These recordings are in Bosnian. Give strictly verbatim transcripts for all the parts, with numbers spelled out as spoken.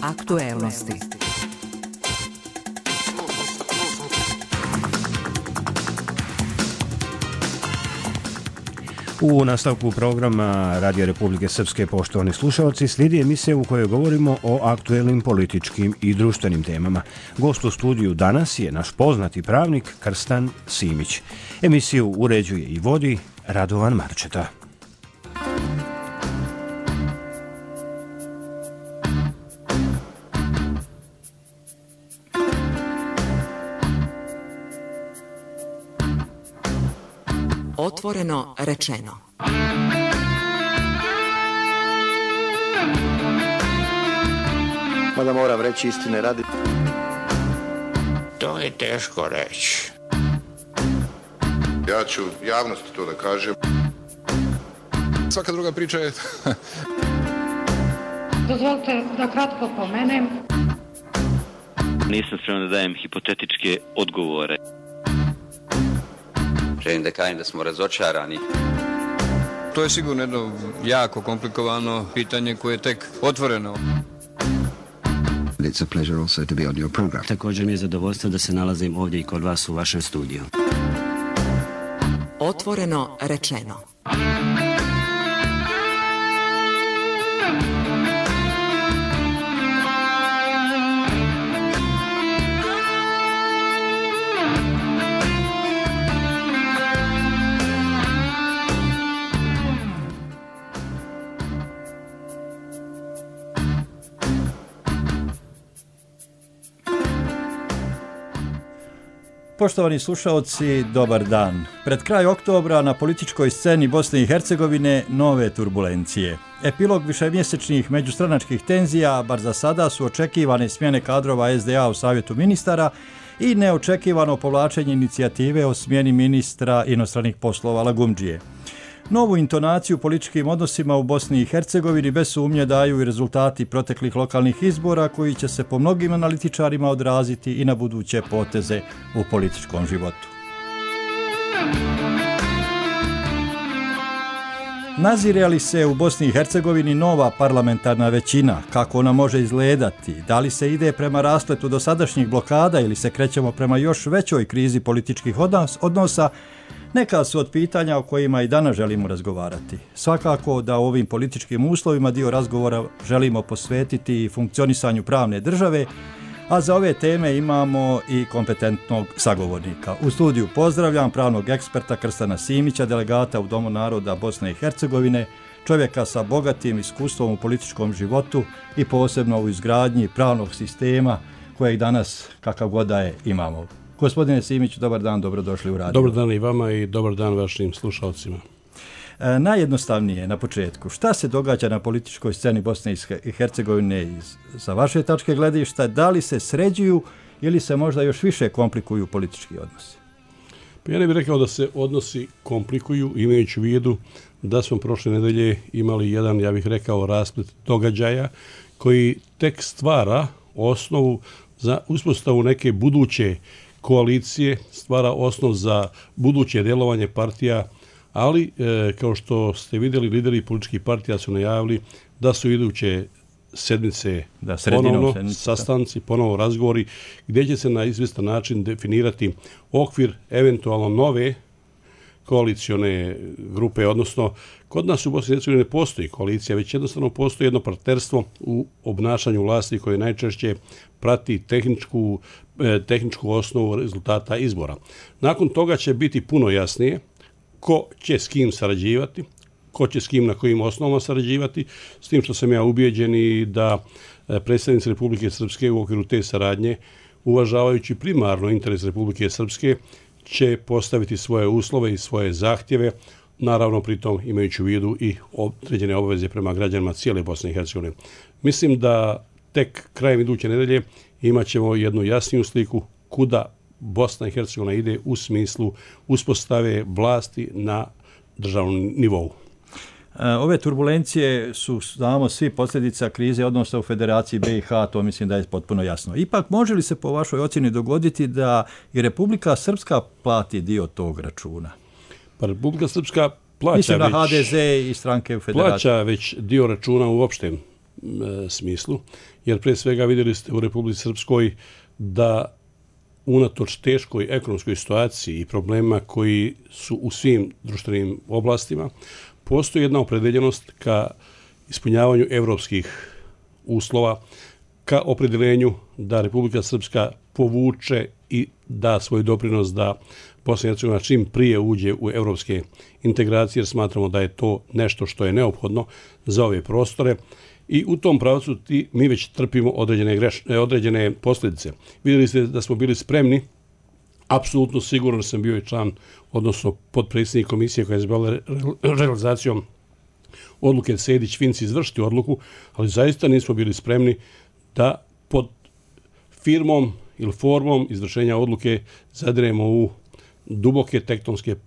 Aktuelnosti. U nastavku programa Radio Republike Srpske, poštovani slušalci, slijedi emisija u kojoj govorimo o aktuelnim političkim i društvenim temama. Gost u studiju danas je naš poznati pravnik Krstan Simić. Emisiju uređuje i vodi Radovan Marčeta. Otvoreno rečeno. Mada moram reći istine radi. To je teško reći. Ja ću javnosti to da kažem. Svaka druga priča je... Dozvolite da kratko pomenem. Nisam spreman da dajem hipotetičke odgovore. Želim da kažem da smo razočarani. To je sigurno jedno jako komplikovano pitanje koje je tek otvoreno. It's a pleasure also to be on your program. Također mi je zadovoljstvo da se nalazim ovdje i kod vas u vašem studiju. Otvoreno rečeno. Poštovani slušaoci, dobar dan. Pred kraj oktobra na političkoj sceni Bosne i Hercegovine nove turbulencije. Epilog višemjesečnih međustranačkih tenzija, bar za sada, su očekivane smjene kadrova es de a u Savjetu ministara i neočekivano povlačenje inicijative o smjeni ministra inostranih poslova Lagumdžije. Novu intonaciju političkim odnosima u Bosni i Hercegovini bez sumnje daju i rezultati proteklih lokalnih izbora koji će se po mnogim analitičarima odraziti i na buduće poteze u političkom životu. Nazire li se u Bosni i Hercegovini nova parlamentarna većina, kako ona može izgledati, da li se ide prema raspletu dosadašnjih blokada ili se krećemo prema još većoj krizi političkih odnosa, neka su od pitanja o kojima i danas želimo razgovarati. Svakako da u ovim političkim uslovima dio razgovora želimo posvetiti funkcionisanju pravne države, a za ove teme imamo i kompetentnog sagovornika. U studiju pozdravljam pravnog eksperta Krstana Simića, delegata u Domu naroda Bosne i Hercegovine, čovjeka sa bogatim iskustvom u političkom životu i posebno u izgradnji pravnog sistema kojeg danas, kakav god da je, imamo. Gospodine Simić, dobar dan, dobrodošli u radio. Dobar dan i vama i dobar dan vašim slušalcima. E, najjednostavnije na početku, šta se događa na političkoj sceni Bosne i Hercegovine iz, sa vaše tačke gledišta, da li se sređuju ili se možda još više komplikuju politički odnosi? Pa ja ne bih rekao da se odnosi komplikuju, imajući u vidu da smo prošle nedelje imali jedan, ja bih rekao, rasplet događaja koji tek stvara osnovu za uspostavu neke buduće koalicije, stvara osnov za buduće djelovanje partija, ali e, kao što ste vidjeli, lideri političkih partija su najavili da su iduće sedmice da, ponovno sedmice, sastanci, ponovo razgovori, gdje će se na izvjestan način definirati okvir eventualno nove koalicione grupe, odnosno kod nas u Bosni i Hercegovini ne postoji koalicija, već jednostavno postoji jedno partnerstvo u obnašanju vlasti koje najčešće prati tehničku, eh, tehničku osnovu rezultata izbora. Nakon toga će biti puno jasnije ko će s kim sarađivati, ko će s kim na kojim osnovama sarađivati, s tim što sam ja ubijeđen i da predstavnici Republike Srpske u okviru te saradnje, uvažavajući primarno interes Republike Srpske, će postaviti svoje uslove i svoje zahtjeve, naravno pritom imajući u vidu i određene obaveze prema građanima cijele Bosne i Hercegovine. Mislim da tek krajem iduće nedelje imat ćemo jednu jasniju sliku kuda Bosna i Hercegovina ide u smislu uspostave vlasti na državnom nivou. Ove turbulencije su, znamo svi, posljedica krize odnosa u Federaciji be i ha, to mislim da je potpuno jasno. Ipak, može li se po vašoj ocjeni dogoditi da i Republika Srpska plati dio tog računa? Pa Republika Srpska plaća mislim na već, ha de ze i stranke u Federaciji. Plaća već dio računa uopšte smislu, jer pre svega vidjeli ste u Republici Srpskoj da unatoč teškoj ekonomskoj situaciji i problema koji su u svim društvenim oblastima, postoji jedna opredeljenost ka ispunjavanju evropskih uslova, ka opredeljenju da Republika Srpska povuče i da svoj doprinos da Bosna i Hercegovina čim prije uđe u evropske integracije, jer smatramo da je to nešto što je neophodno za ove prostore. I u tom pravcu ti, mi već trpimo određene, greš, određene posljedice. Vidjeli ste da smo bili spremni, apsolutno sigurno sam bio i član, odnosno podpredsjednik komisije koja je zbavila realizacijom odluke Sejdić-Finci izvršiti odluku, ali zaista nismo bili spremni da pod firmom ili formom izvršenja odluke zadiremo u duboke tektonske e,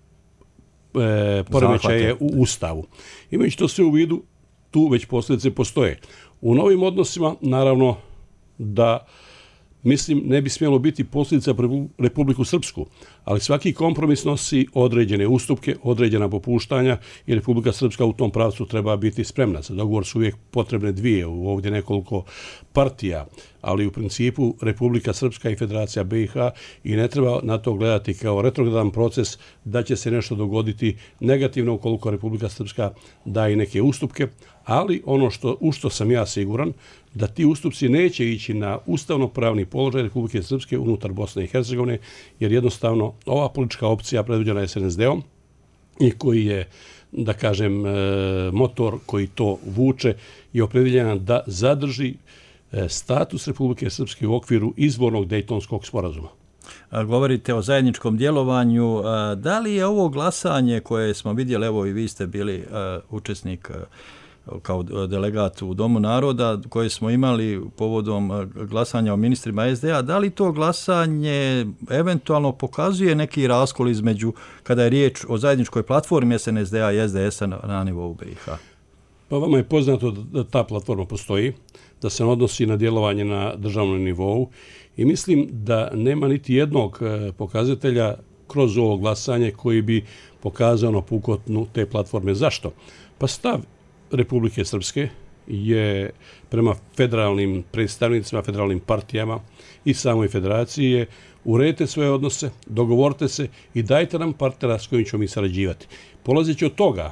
poremećaje u Ustavu. Imajući to sve u vidu, tu već posljedice postoje. U novim odnosima, naravno, da mislim ne bi smjelo biti posljedica Republiku Srpsku, ali svaki kompromis nosi određene ustupke, određena popuštanja i Republika Srpska u tom pravcu treba biti spremna. Za dogovor su uvijek potrebne dvije, ovdje nekoliko partija, ali u principu Republika Srpska i Federacija B i H i ne treba na to gledati kao retrogradan proces da će se nešto dogoditi negativno ukoliko Republika Srpska da i neke ustupke, ali ono što, u što sam ja siguran, da ti ustupci neće ići na ustavno-pravni položaj Republike Srpske unutar Bosne i Hercegovine, jer jednostavno ova politička opcija predvođena je S N S D-om i koji je, da kažem, motor koji to vuče i opredeljena da zadrži status Republike Srpske u okviru izvornog Dejtonskog sporazuma. Govorite o zajedničkom djelovanju. Da li je ovo glasanje koje smo vidjeli, evo i vi ste bili učesnik kao delegat u Domu naroda koje smo imali povodom glasanja o ministrima S D A, da li to glasanje eventualno pokazuje neki raskol između kada je riječ o zajedničkoj platformi S N S D A i S D S-a na, na nivou B i H? Pa vama je poznato da ta platforma postoji, da se odnosi na djelovanje na državnom nivou i mislim da nema niti jednog pokazatelja kroz ovo glasanje koji bi pokazao na pukotnu te platforme. Zašto? Pa stav Republike Srpske je prema federalnim predstavnicima, federalnim partijama i samoj federaciji je uredite svoje odnose, dogovorite se i dajte nam partnera s kojim ćemo mi sarađivati. Polazeći od toga,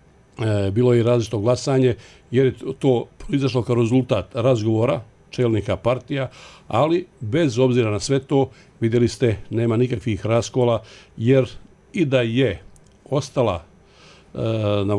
e, bilo je i različito glasanje, jer je to proizašlo kao rezultat razgovora čelnika partija, ali bez obzira na sve to, vidjeli ste, nema nikakvih raskola, jer i da je ostala na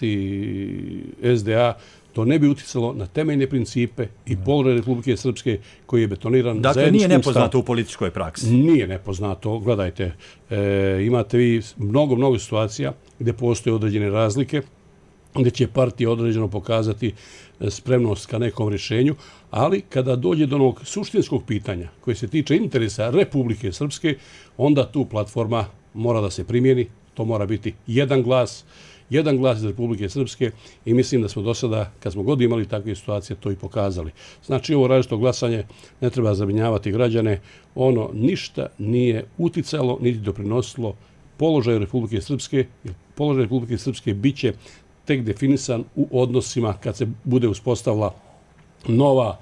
vlasti S D A, to ne bi uticalo na temeljne principe i položaj Republike Srpske koji je betoniran. Dakle, nije nepoznato u političkoj praksi. Nije nepoznato. Gledajte, e, imate vi mnogo, mnogo situacija gdje postoje određene razlike, gdje će partija određeno pokazati spremnost ka nekom rješenju, ali kada dođe do onog suštinskog pitanja koje se tiče interesa Republike Srpske, onda tu platforma mora da se primjeni. To mora biti jedan glas, jedan glas iz Republike Srpske i mislim da smo do sada, kad smo god imali takve situacije, to i pokazali. Znači, ovo različito glasanje ne treba zabrinjavati građane. Ono ništa nije uticalo, niti doprinosilo položaju Republike Srpske. Položaj Republike Srpske bit će tek definisan u odnosima kad se bude uspostavila nova,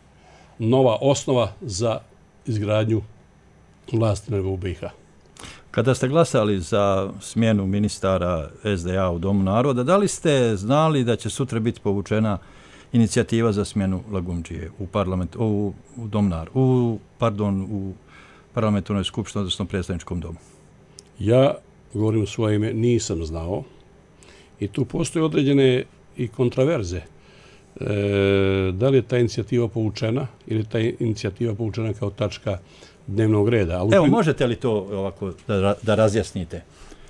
nova osnova za izgradnju vlasti na nivou B i H. Kada ste glasali za smjenu ministara S D A u Domu naroda, da li ste znali da će sutra biti povučena inicijativa za smjenu Lagumdžije u parlament, u, u Dom naroda, u pardon, u parlamentarnoj skupštini, odnosno predstavničkom domu? Ja, govorim u svoje ime, nisam znao i tu postoje određene i kontraverze. E, da li je ta inicijativa povučena ili je ta inicijativa povučena kao tačka dnevnog reda. Ali evo, možete li to ovako da, da razjasnite?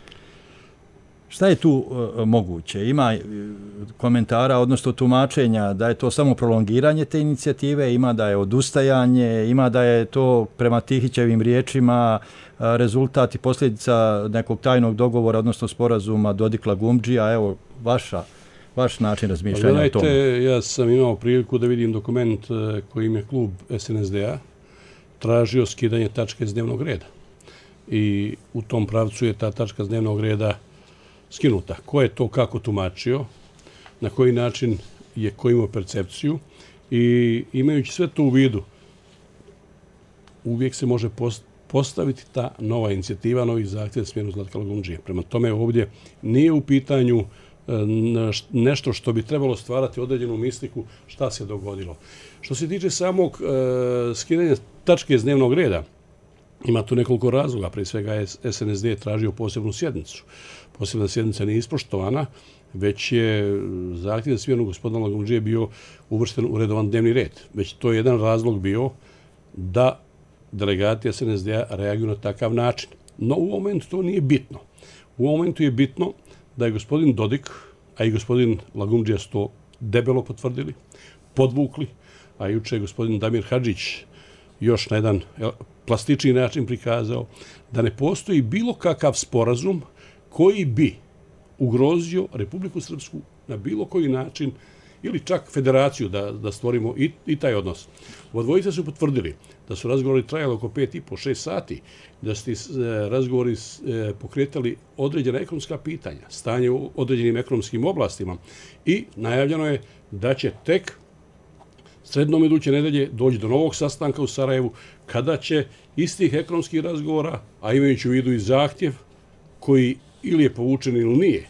Šta je tu uh, moguće? Ima komentara, odnosno tumačenja da je to samo prolongiranje te inicijative, ima da je odustajanje, ima da je to prema Tihićevim riječima uh, rezultat i posljedica nekog tajnog dogovora, odnosno sporazuma Dodik-Lagumdžija. Evo, vaša, vaš način razmišljanja gledajte, o tome. Ja sam imao priliku da vidim dokument uh, koji im je klub S N S D A tražio skidanje tačke s dnevnog reda. I u tom pravcu je ta tačka s dnevnog reda skinuta. Ko je to kako tumačio, na koji način je ko ima percepciju i imajući sve to u vidu, uvijek se može postaviti ta nova inicijativa, novi zahtjev za smjenu Zlatka Lagundžije. Prema tome ovdje nije u pitanju nešto što bi trebalo stvarati određenu mistiku šta se dogodilo. Što se tiče samog e, skidanja tačke iz dnevnog reda, ima tu nekoliko razloga. Prije svega je S N S D tražio posebnu sjednicu. Posebna sjednica nije ispoštovana, već je zahtjev za smjenu gospodina Lagundžije bio uvršten u redovan dnevni red. Već to je jedan razlog bio da delegati S N S D-a reaguju na takav način. No u momentu to nije bitno. U momentu je bitno da je gospodin Dodik, a i gospodin Lagundžija su to debelo potvrdili, podvukli, a juče je gospodin Damir Hadžić još na jedan plastični način prikazao da ne postoji bilo kakav sporazum koji bi ugrozio Republiku Srpsku na bilo koji način ili čak federaciju da, da stvorimo i, i taj odnos. Dvojice su potvrdili da su razgovori trajali oko pet i po, šest sati, da su ti razgovori pokretali određena ekonomska pitanja, stanje u određenim ekonomskim oblastima i najavljeno je da će tek sredinom iduće nedelje doći do novog sastanka u Sarajevu kada će iz tih ekonomskih razgovora, a imajući u vidu i zahtjev koji ili je povučen ili nije,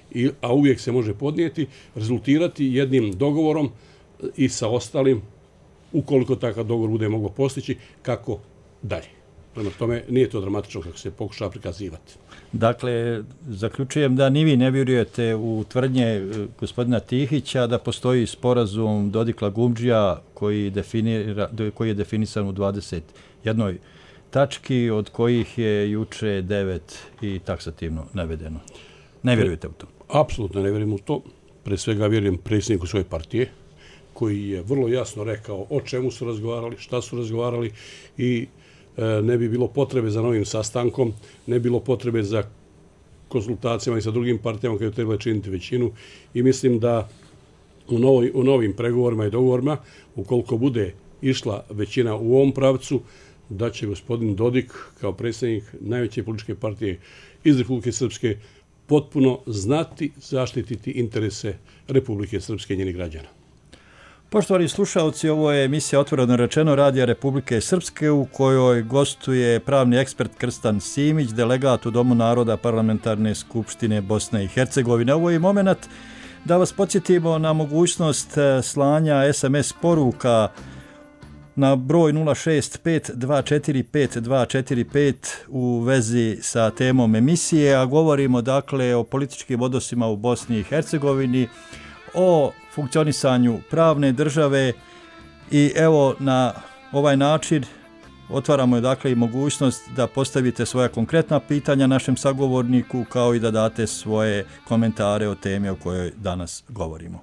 a uvijek se može podnijeti, rezultirati jednim dogovorom i sa ostalim, ukoliko takav dogovor bude moglo postići, kako dalje. Prema tome, nije to dramatično kako se pokušava prikazivati. Dakle, zaključujem da ni vi ne vjerujete u tvrdnje gospodina Tihića da postoji sporazum Dodik-Lagundžija koji, definira, koji je definisan u dvadeset jednoj tački, od kojih je juče devet i taksativno navedeno. Ne vjerujete u to? Apsolutno ne vjerujem u to. Pre svega vjerujem predsjedniku svoje partije, koji je vrlo jasno rekao o čemu su razgovarali, šta su razgovarali i e, ne bi bilo potrebe za novim sastankom, ne bi bilo potrebe za konsultacijama i sa drugim partijama koje treba činiti većinu i mislim da u, novoj, u novim pregovorima i dogovorima, ukoliko bude išla većina u ovom pravcu, da će gospodin Dodik kao predsjednik najveće političke partije iz Republike Srpske potpuno znati zaštititi interese Republike Srpske i njenih građana. Poštovani slušalci, ovo je emisija Otvoreno rečeno Radija Republike Srpske u kojoj gostuje pravni ekspert Krstan Simić, delegat u Domu naroda Parlamentarne skupštine Bosne i Hercegovine. Ovo je moment da vas podsjetimo na mogućnost slanja es em es poruka na broj nula šest pet dva četiri pet dva četiri pet u vezi sa temom emisije, a govorimo dakle o političkim odnosima u Bosni i Hercegovini, o funkcionisanju pravne države i evo na ovaj način otvaramo dakle i mogućnost da postavite svoja konkretna pitanja našem sagovorniku kao i da date svoje komentare o temi o kojoj danas govorimo.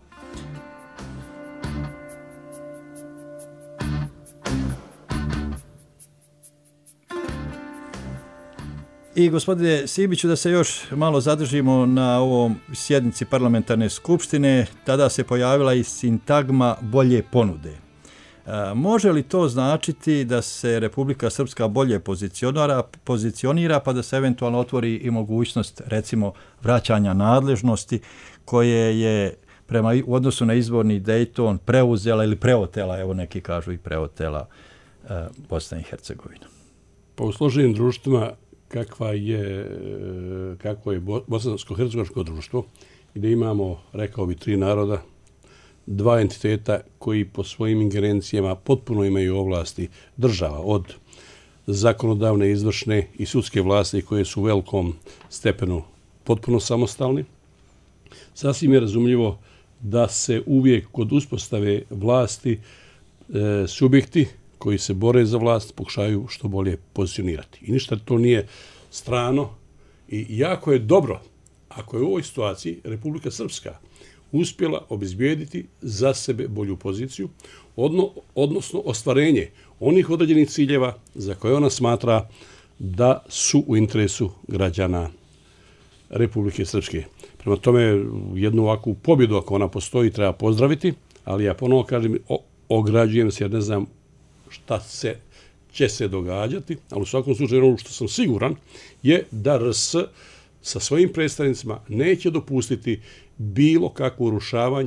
I gospodine Simiću, da se još malo zadržimo na ovom sjednici parlamentarne skupštine, tada se pojavila i sintagma bolje ponude. E, može li to značiti da se Republika Srpska bolje pozicionira, pozicionira pa da se eventualno otvori i mogućnost recimo vraćanja nadležnosti koje je prema u odnosu na izvorni Dayton preuzela ili preotela, evo neki kažu i preotela e, Bosna i Hercegovina? Pa u složenim društvima kakva je, kakvo je bosansko-hercegovačko društvo, gdje imamo, rekao bi, tri naroda, dva entiteta koji po svojim ingerencijama potpuno imaju ovlasti država, od zakonodavne, izvršne i sudske vlasti koje su u velikom stepenu potpuno samostalni. Sasvim je razumljivo da se uvijek kod uspostave vlasti e, subjekti koji se bore za vlast pokušaju što bolje pozicionirati. I ništa to nije strano i jako je dobro ako je u ovoj situaciji Republika Srpska uspjela obezbijediti za sebe bolju poziciju, odno, odnosno ostvarenje onih određenih ciljeva za koje ona smatra da su u interesu građana Republike Srpske. Prema tome, jednu ovakvu pobjedu, ako ona postoji, treba pozdraviti, ali ja ponovo kažem, o, ograđujem se jer ne znam šta se, će se događati, ali u svakom slučaju ono što sam siguran je da R S sa svojim predstavnicima neće dopustiti bilo kakvo urušavanje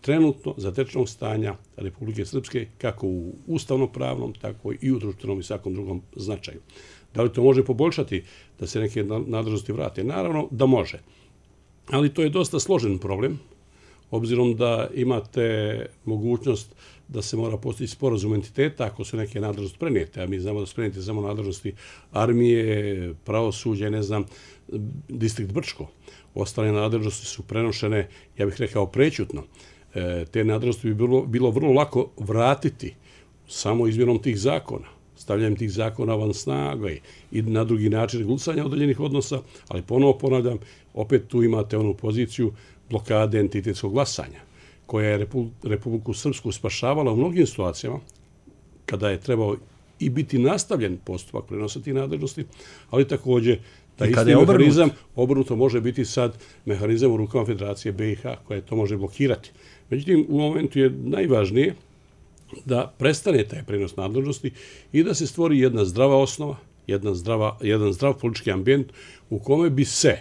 trenutno zatečenog stanja Republike Srpske, kako u ustavno-pravnom, tako i u društvenom i svakom drugom značaju. Da li to može poboljšati da se neke nadležnosti vrate? Naravno da može. Ali to je dosta složen problem, obzirom da imate mogućnost da se mora postići sporazum entiteta ako su neke nadležnosti prenijete, a mi znamo da su prenijete samo nadležnosti armije, pravosuđa, ne znam, distrikt Brčko. Ostale nadležnosti su prenošene, ja bih rekao, prećutno. E, te nadležnosti bi bilo, bilo vrlo lako vratiti samo izmjenom tih zakona, stavljanjem tih zakona van snage i na drugi način regulisanja određenih odnosa, ali ponovo ponavljam, opet tu imate onu poziciju blokade entitetskog glasanja, koja je Republiku Srpsku spašavala u mnogim situacijama, kada je trebao i biti nastavljen postupak prenosa tih nadležnosti, ali također da isti mehanizam obrnuto može biti sad mehanizam u rukama Federacije B i H koja to može blokirati. Međutim, u momentu je najvažnije da prestane taj prenos nadležnosti i da se stvori jedna zdrava osnova, jedna zdrava, jedan zdrav politički ambijent u kome bi se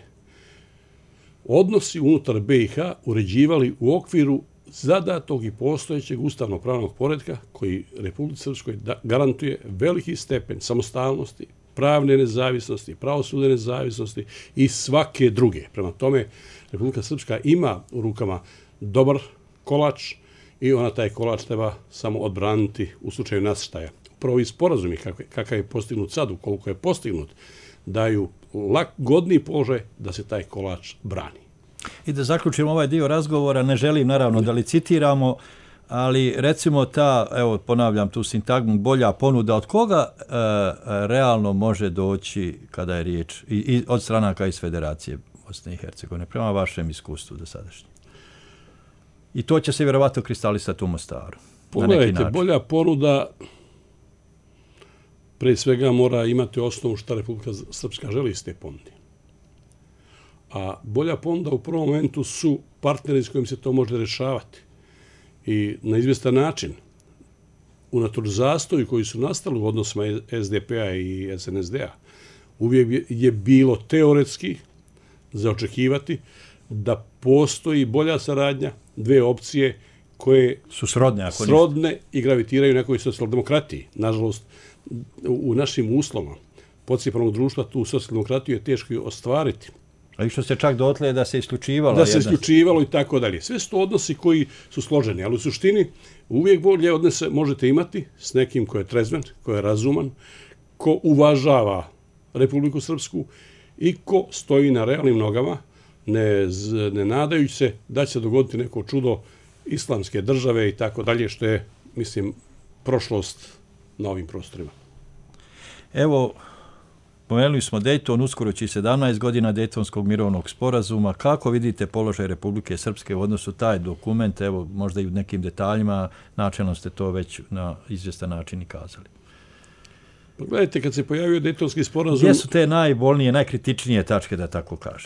odnosi unutar B i H uređivali u okviru zadatog i postojećeg ustavno-pravnog poretka koji Republici Srpskoj garantuje veliki stepen samostalnosti, pravne nezavisnosti, pravosudne nezavisnosti i svake druge. Prema tome, Republika Srpska ima u rukama dobar kolač i ona taj kolač treba samo odbraniti u slučaju nasrtaja. Upravo i sporazumi kakav je postignut sad, ukoliko je postignut, daju lagodni položaj da se taj kolač brani. I da zaključimo ovaj dio razgovora, ne želim naravno da licitiramo, ali recimo ta, evo ponavljam tu sintagmu, bolja ponuda, od koga e, realno može doći kada je riječ i, i od stranaka iz Federacije Bosne i Hercegovine, prema vašem iskustvu do sadašnje? I to će se vjerovatno kristalisati u Mostaru. Pogledajte, bolja ponuda pre svega mora imati osnovu šta Republika Srpska želi iz te ponude. A bolja ponuda u prvom momentu su partneri s kojim se to može rešavati. I na izvjestan način, unatoč zastoju koji su nastali u odnosima S D P-a i S N S D-a, uvijek je bilo teoretski za očekivati da postoji bolja saradnja, dve opcije koje su srodne, ako srodne i gravitiraju nekoj socijaldemokratiji. Nažalost, u našim uslovima podcijepanog društva tu socijaldemokratiju je teško ostvariti. A što se čak dotle da se isključivalo? Da se isključivalo i tako dalje. Sve su to odnosi koji su složeni, ali u suštini uvijek bolje odnose možete imati s nekim ko je trezven, ko je razuman, ko uvažava Republiku Srpsku i ko stoji na realnim nogama, ne, ne nadajući se da će se dogoditi neko čudo islamske države i tako dalje, što je, mislim, prošlost na ovim prostorima. Evo, pomenuli smo Dejton, uskoro će sedamnaest godina Dejtonskog mirovnog sporazuma. Kako vidite položaj Republike Srpske u odnosu taj dokument? Evo, možda i u nekim detaljima, načelno ste to već na izvjestan način i kazali. Pa gledajte, kad se pojavio Dejtonski sporazum... Gdje su te najbolnije, najkritičnije tačke, da tako kažem?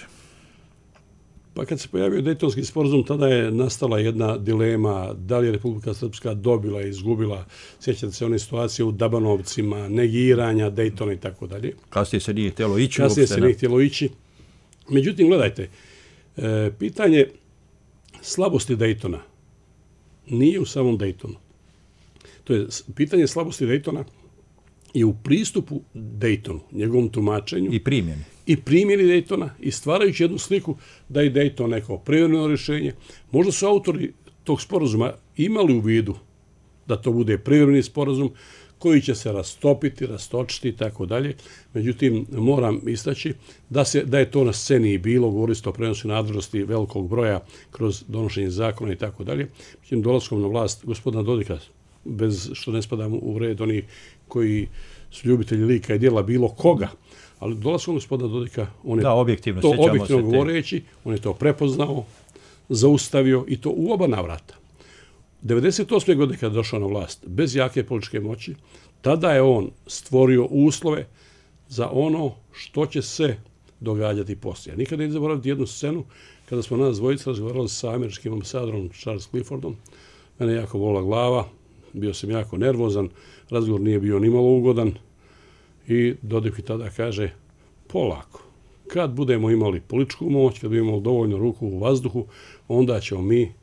Pa kad se pojavio Dejtonski sporazum, tada je nastala jedna dilema da li je Republika Srpska dobila i izgubila, sjećate se one situacije u Dabanovcima, negiranja Dejtona i tako dalje. Kasnije se nije htjelo ići. Kasnije se nije htjelo ići. Međutim, gledajte, e, pitanje slabosti Dejtona nije u samom Dejtonu. To je pitanje slabosti Dejtona i u pristupu Dejtonu, njegovom tumačenju. I primjeni. I primjeni Dejtona i stvarajući jednu sliku da je Dejton neko privremeno rješenje. Možda su autori tog sporazuma imali u vidu da to bude privremeni sporazum koji će se rastopiti, rastočiti i tako dalje. Međutim, moram istaći da, se, da je to na sceni i bilo, govorili ste o prenosu nadležnosti velikog broja kroz donošenje zakona i tako dalje. Međutim, dolaskom na vlast gospodina Dodika, bez što ne spadamo u red onih koji su ljubitelji lika i djela bilo koga, ali dolaskom gospodina Dodika, on je da, objektivno, to objektivno govoreći, on je to prepoznao, zaustavio i to u oba navrata. devedeset osme godine kada je došao na vlast, bez jake političke moći, tada je on stvorio uslove za ono što će se događati poslije. Nikada ne zaboraviti jednu scenu kada smo nas dvojica razgovarali sa američkim ambasadorom Charles Cliffordom. Mene jako volila glava, bio sam jako nervozan, razgovor nije bio nimalo ugodan i Dodik mi tada kaže, polako, kad budemo imali političku moć, kad budemo imali dovoljno ruku u vazduhu, onda ćemo mi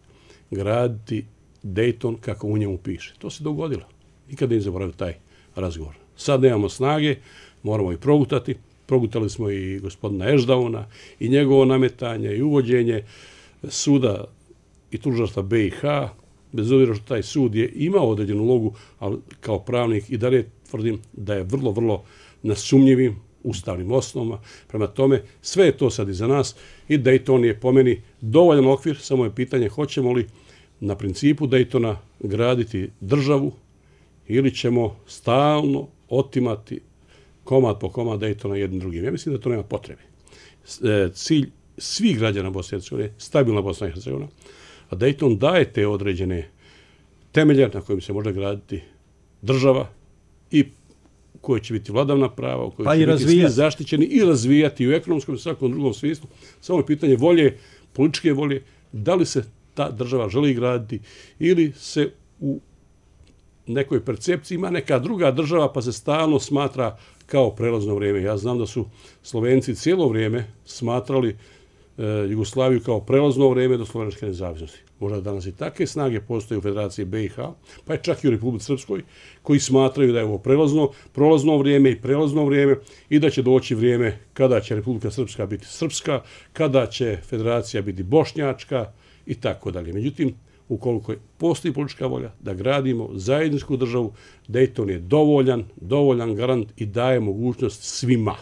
graditi Dayton kako u njemu piše. To se dogodilo. Nikad ne zaboravio taj razgovor. Sad nemamo snage, moramo ih progutati. Progutali smo i gospodina Ešdauna i njegovo nametanje i uvođenje suda i tužilaštva be i ha, bez obzira što taj sud je imao određenu ulogu, ali kao pravnik i dalje tvrdim da je vrlo, vrlo nasumnjivim ustavnim osnovama. Prema tome, sve je to sad iza nas i Dayton je po meni dovoljan okvir, samo je pitanje hoćemo li na principu Daytona graditi državu ili ćemo stalno otimati komad po komad Daytona jednim drugim. Ja mislim da to nema potrebe. Cilj svih građana Bosne i Hercegovine, stabilna Bosna i Hercegovina, a Dayton daje te određene temelje na kojim se može graditi država i u kojoj će biti vladavna prava, u kojoj pa će i biti svi zaštićeni i razvijati u ekonomskom i svakom drugom smislu. Samo je pitanje volje, političke volje, da li se ta država želi graditi ili se u nekoj percepciji ima neka druga država pa se stalno smatra kao prelazno vrijeme. Ja znam da su Slovenci cijelo vrijeme smatrali e, Jugoslaviju kao prelazno vrijeme do slovenačke nezavisnosti. Možda danas i takve snage postoje u Federaciji be i ha, pa je čak i u Republici Srpskoj, koji smatraju da je ovo prelazno, prolazno vrijeme i prelazno vrijeme i da će doći vrijeme kada će Republika Srpska biti srpska, kada će Federacija biti bošnjačka i tako dalje. Međutim, ukoliko postoji politička volja da gradimo zajedničku državu, Dayton je dovoljan, dovoljan garant i daje mogućnost svima.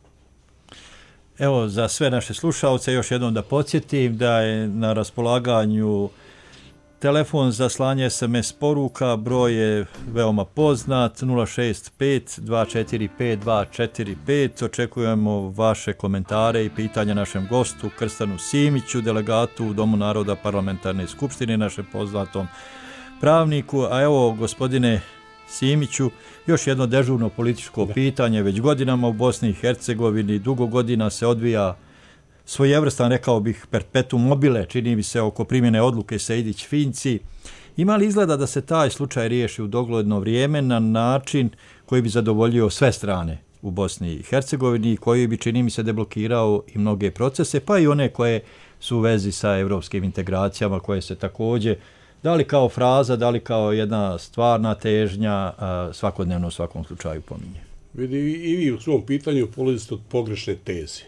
Evo, za sve naše slušalce još jednom da podsjetim da je na raspolaganju telefon za slanje es em es poruka, broj je veoma poznat, nula šest pet dva četiri pet dva četiri pet. Očekujemo vaše komentare i pitanja našem gostu Krstanu Simiću, delegatu u Domu naroda Parlamentarne skupštine, našem poznatom pravniku. A evo, gospodine Simiću, još jedno dežurno političko da. pitanje. Već godinama u Bosni i Hercegovini, dugo godina se odvija svojevrstan, rekao bih, perpetuum mobile, čini mi se, oko primjene odluke Sejdić-Finci. Ima li izgleda da se taj slučaj riješi u dogledno vrijeme na način koji bi zadovoljio sve strane u Bosni i Hercegovini i koji bi, čini mi se, deblokirao i mnoge procese, pa i one koje su u vezi sa evropskim integracijama, koje se također, da li kao fraza, da li kao jedna stvarna težnja, svakodnevno u svakom slučaju pominje? Vidi, i vi u svom pitanju polazite od pogrešne teze.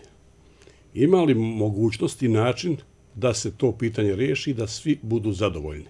Ima li mogućnost i način da se to pitanje riješi i da svi budu zadovoljni?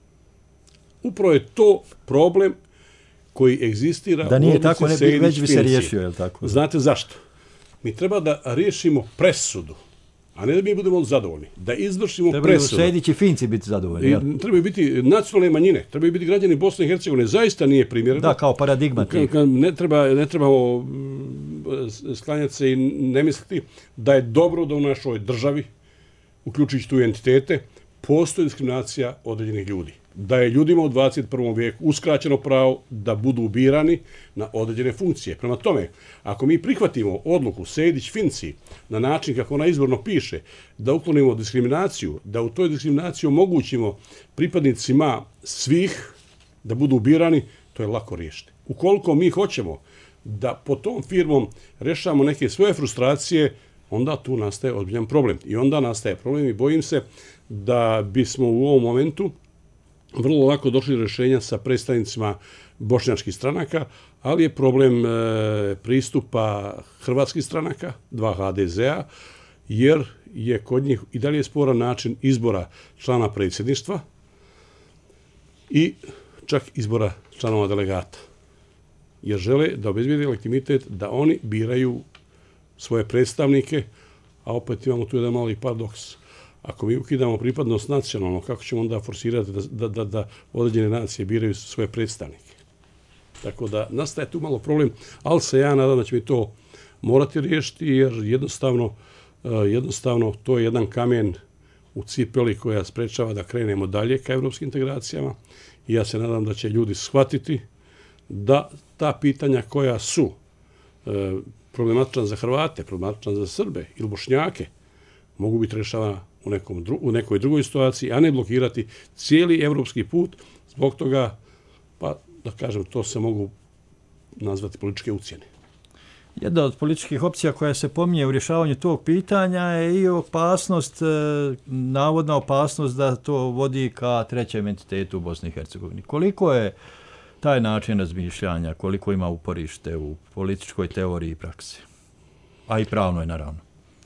Upravo je to problem koji egzistira da nije tako, ne bi, već bi se riješio, je li tako? Znate zašto? Mi treba da riješimo presudu, a ne da mi budemo zadovoljni. Da izvršimo trebaju presudu. Trebaju Sejdić i Finci biti zadovoljni. Jel? Trebaju biti nacionalne manjine, trebaju biti građani Bosne i Hercegovine. Zaista nije primjereno. Da, kao paradigma tih. Ne treba, ne trebamo sklanjati se i ne misliti da je dobro da u našoj državi, uključujući tu entitete, postoji diskriminacija određenih ljudi. Da je ljudima u dvadeset prvom vijeku uskraćeno pravo da budu birani na određene funkcije. Prema tome, ako mi prihvatimo odluku Sejdić-Finci na način kako ona izborno piše, da uklonimo diskriminaciju, da u toj diskriminaciji omogućimo pripadnicima svih da budu birani, to je lako riješiti. Ukoliko mi hoćemo da po tom firmom rešavamo neke svoje frustracije, onda tu nastaje ozbiljan problem. I onda nastaje problem i bojim se da bismo u ovom momentu vrlo lako došli do rješenja sa predstavnicima bošnjačkih stranaka, ali je problem e, pristupa hrvatskih stranaka, dva ha de zea, jer je kod njih i dalje sporan način izbora člana predsjedništva i čak izbora članova delegata. Jer žele da obezbijede legitimitet da oni biraju svoje predstavnike, a opet imamo tu jedan mali paradoks. Ako mi ukidamo pripadnost nacionalno, kako ćemo onda forsirati da, da, da, da određene nacije biraju svoje predstavnike? Tako da nastaje tu malo problem, ali se ja nadam da će mi to morati riješiti, jer jednostavno, jednostavno to je jedan kamen u cipeli koja sprečava da krenemo dalje ka evropskim integracijama. I ja se nadam da će ljudi shvatiti da ta pitanja koja su problematična za Hrvate, problematična za Srbe ili Bošnjake, mogu biti rešavana u, nekom dru, u nekoj drugoj situaciji, a ne blokirati cijeli evropski put. Zbog toga, pa da kažem, to se mogu nazvati političke ucjene. Jedna od političkih opcija koja se pominje u rješavanju tog pitanja je i opasnost, navodna opasnost da to vodi ka trećem entitetu u Bosni i Hercegovini. Koliko je taj način razmišljanja, koliko ima uporište u političkoj teoriji i praksi, a i pravno je naravno?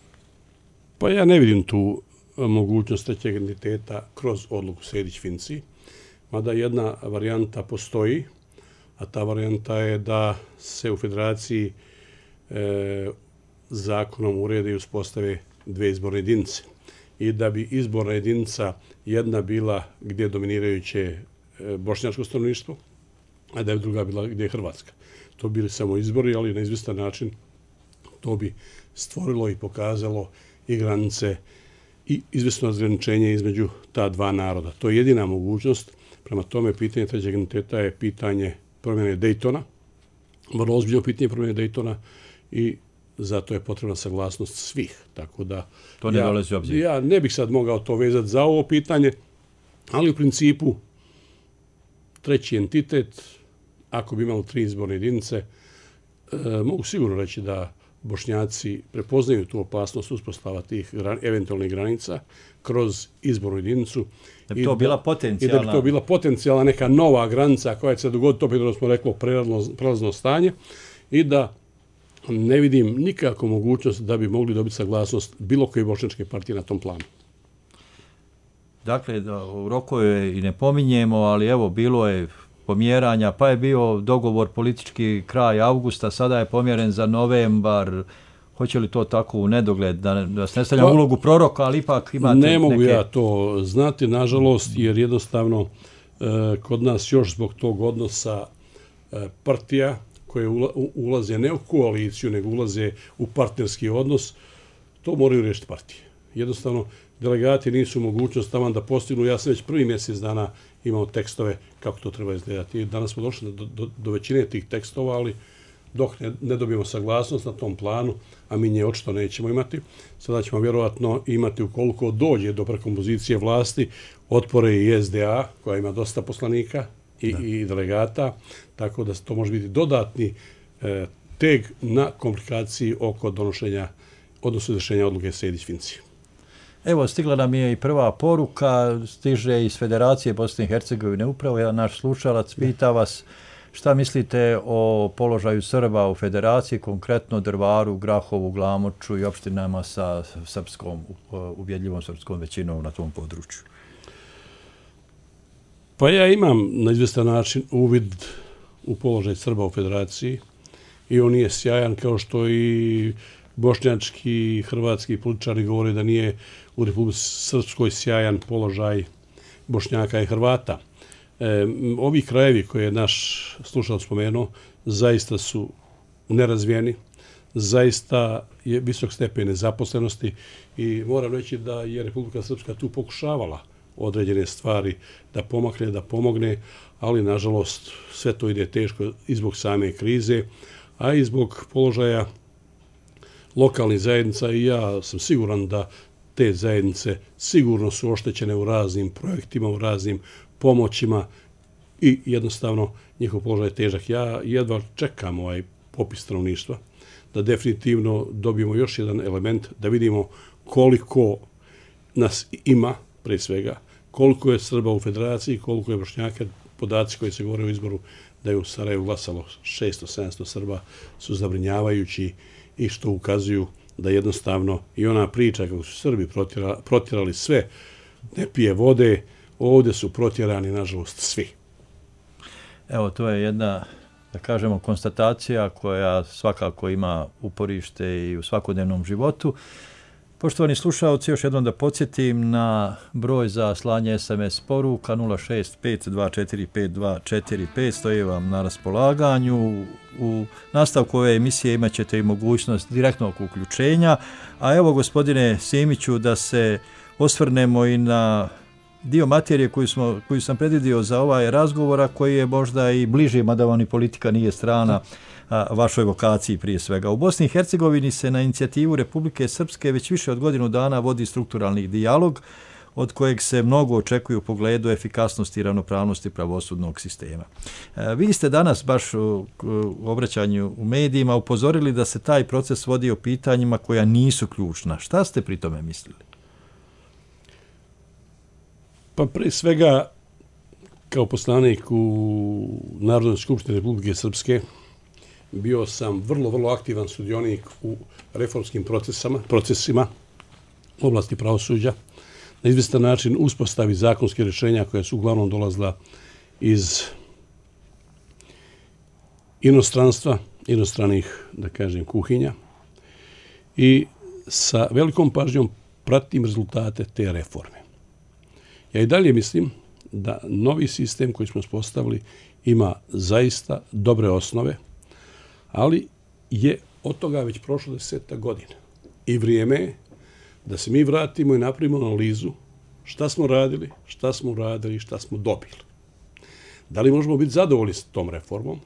Pa ja ne vidim tu mogućnost trećeg entiteta kroz odluku Sejdić-Finci, mada jedna varijanta postoji, a ta varijanta je da se u federaciji e, zakonom urede i uspostave dve izborne jedinice i da bi izborna jedinica jedna bila gdje je dominirajuće e, bošnjačko stanovništvo, a da bi druga bila gdje je Hrvatska. To bili samo izbori, ali na izvjestan način to bi stvorilo i pokazalo i granice i izvjesno razgraničenje između ta dva naroda. To je jedina mogućnost. Prema tome, pitanje trećeg entiteta je pitanje promjene Dejtona, vrlo ozbiljno pitanje promjene Dejtona i zato je potrebna saglasnost svih. Tako da to ne ja, dolazi u obzir. Ja ne bih sad mogao to vezati za ovo pitanje, ali u principu treći entitet, ako bi imalo tri izborne jedinice, e, mogu sigurno reći da Bošnjaci prepoznaju tu opasnost uspostava tih gran, eventualnih granica kroz izbornu jedinicu. Da bi to bila potencijalna... I da bi to bila potencijalna neka nova granica koja će se dogoditi, opet da smo rekli prelazno, prelazno stanje, i da ne vidim nikako mogućnost da bi mogli dobiti saglasnost bilo koje bošnjačke partije na tom planu. Dakle, da, u roku je i ne pominjemo, ali evo, bilo je pomjeranja, pa je bio dogovor politički kraj avgusta, sada je pomjeren za novembar. Hoće li to tako u nedogled, da, da se ne stavljam pa, ulogu proroka, ali ipak imate ne mogu neke... ja to znati, nažalost, jer jednostavno e, kod nas još zbog tog odnosa e, partija koje ula, ulaze ne u koaliciju, nego ulaze u partnerski odnos, to moraju riješiti partije. Jednostavno, delegati nisu mogućnost tamo da postignu. Ja sam već prvi mjesec dana imao tekstove kako to treba izgledati. Danas smo došli do, do, do većine tih tekstova, ali dok ne, ne dobijemo saglasnost na tom planu, a mi nje očito nećemo imati, sada ćemo vjerovatno imati, ukoliko dođe do prekompozicije vlasti, otpore i S D A, koja ima dosta poslanika i, i delegata, tako da to može biti dodatni e, teg na komplikaciji oko donošenja, odnosno izvršenja odluke Sejdić-Finci. Evo, stigla nam je i prva poruka, stiže iz Federacije Bosne i Hercegovine. Upravo jedan naš slušalac pita vas šta mislite o položaju Srba u Federaciji, konkretno Drvaru, Grahovu, Glamoču i opštinama sa srpskom, ubjedljivom srpskom većinom na tom području. Pa ja imam na izvjestan način uvid u položaj Srba u Federaciji i on nije sjajan, kao što i bošnjački i hrvatski političari govore da nije u Republici Srpskoj sjajan položaj Bošnjaka i Hrvata. E, ovi krajevi koje je naš slušalac spomenuo zaista su nerazvijeni, zaista je visok stepen nezaposlenosti i moram reći da je Republika Srpska tu pokušavala određene stvari da pomakne, da pomogne, ali nažalost sve to ide teško i zbog same krize, a i zbog položaja lokalnih zajednica i ja sam siguran da te zajednice sigurno su oštećene u raznim projektima, u raznim pomoćima i jednostavno njihov položaj je težak. Ja jedva čekam ovaj popis stanovništva, da definitivno dobijemo još jedan element, da vidimo koliko nas ima, pre svega, koliko je Srba u Federaciji, koliko je Bošnjaka. Podaci koji se govore u izboru da je u Sarajevu glasalo šesto sedamsto Srba su zabrinjavajući i što ukazuju da jednostavno i ona priča kako su Srbi protjera, protjerali sve, ne pije vode, ovdje su protjerani, nažalost, svi. Evo, to je jedna, da kažemo, konstatacija koja svakako ima uporište i u svakodnevnom životu. Poštovani slušalci, još jednom da podsjetim na broj za slanje S M S poruka nula šest pet dva četiri pet dva četiri pet, stoji vam na raspolaganju. U nastavku ove emisije imat ćete i mogućnost direktnog uključenja. A evo, gospodine Simiću, da se osvrnemo i na dio materije koju, smo, koju sam predvidio za ovaj razgovor, a koji je možda i bliži, mada vam i politika nije strana, vašoj vokaciji prije svega. U Bosni i Hercegovini se na inicijativu Republike Srpske već više od godinu dana vodi strukturalni dijalog od kojeg se mnogo očekuje u pogledu efikasnosti i ravnopravnosti pravosudnog sistema. Vi ste danas baš u obraćanju u medijima upozorili da se taj proces vodi o pitanjima koja nisu ključna. Šta ste pri tome mislili? Pa pre svega, kao poslanik u Narodnoj skupštini Republike Srpske, bio sam vrlo, vrlo aktivan sudionik u reformskim procesama, procesima u oblasti pravosuđa, na izvestan način uspostavi zakonskih rješenja koja su uglavnom dolazila iz inostranstva, inostranih, da kažem, kuhinja, i sa velikom pažnjom pratim rezultate te reforme. Ja i dalje mislim da novi sistem koji smo uspostavili ima zaista dobre osnove, ali je od toga već prošlo deseta godina. I vrijeme je da se mi vratimo i napravimo analizu šta smo radili, šta smo uradili i šta smo dobili. Da li možemo biti zadovoljni s tom reformom?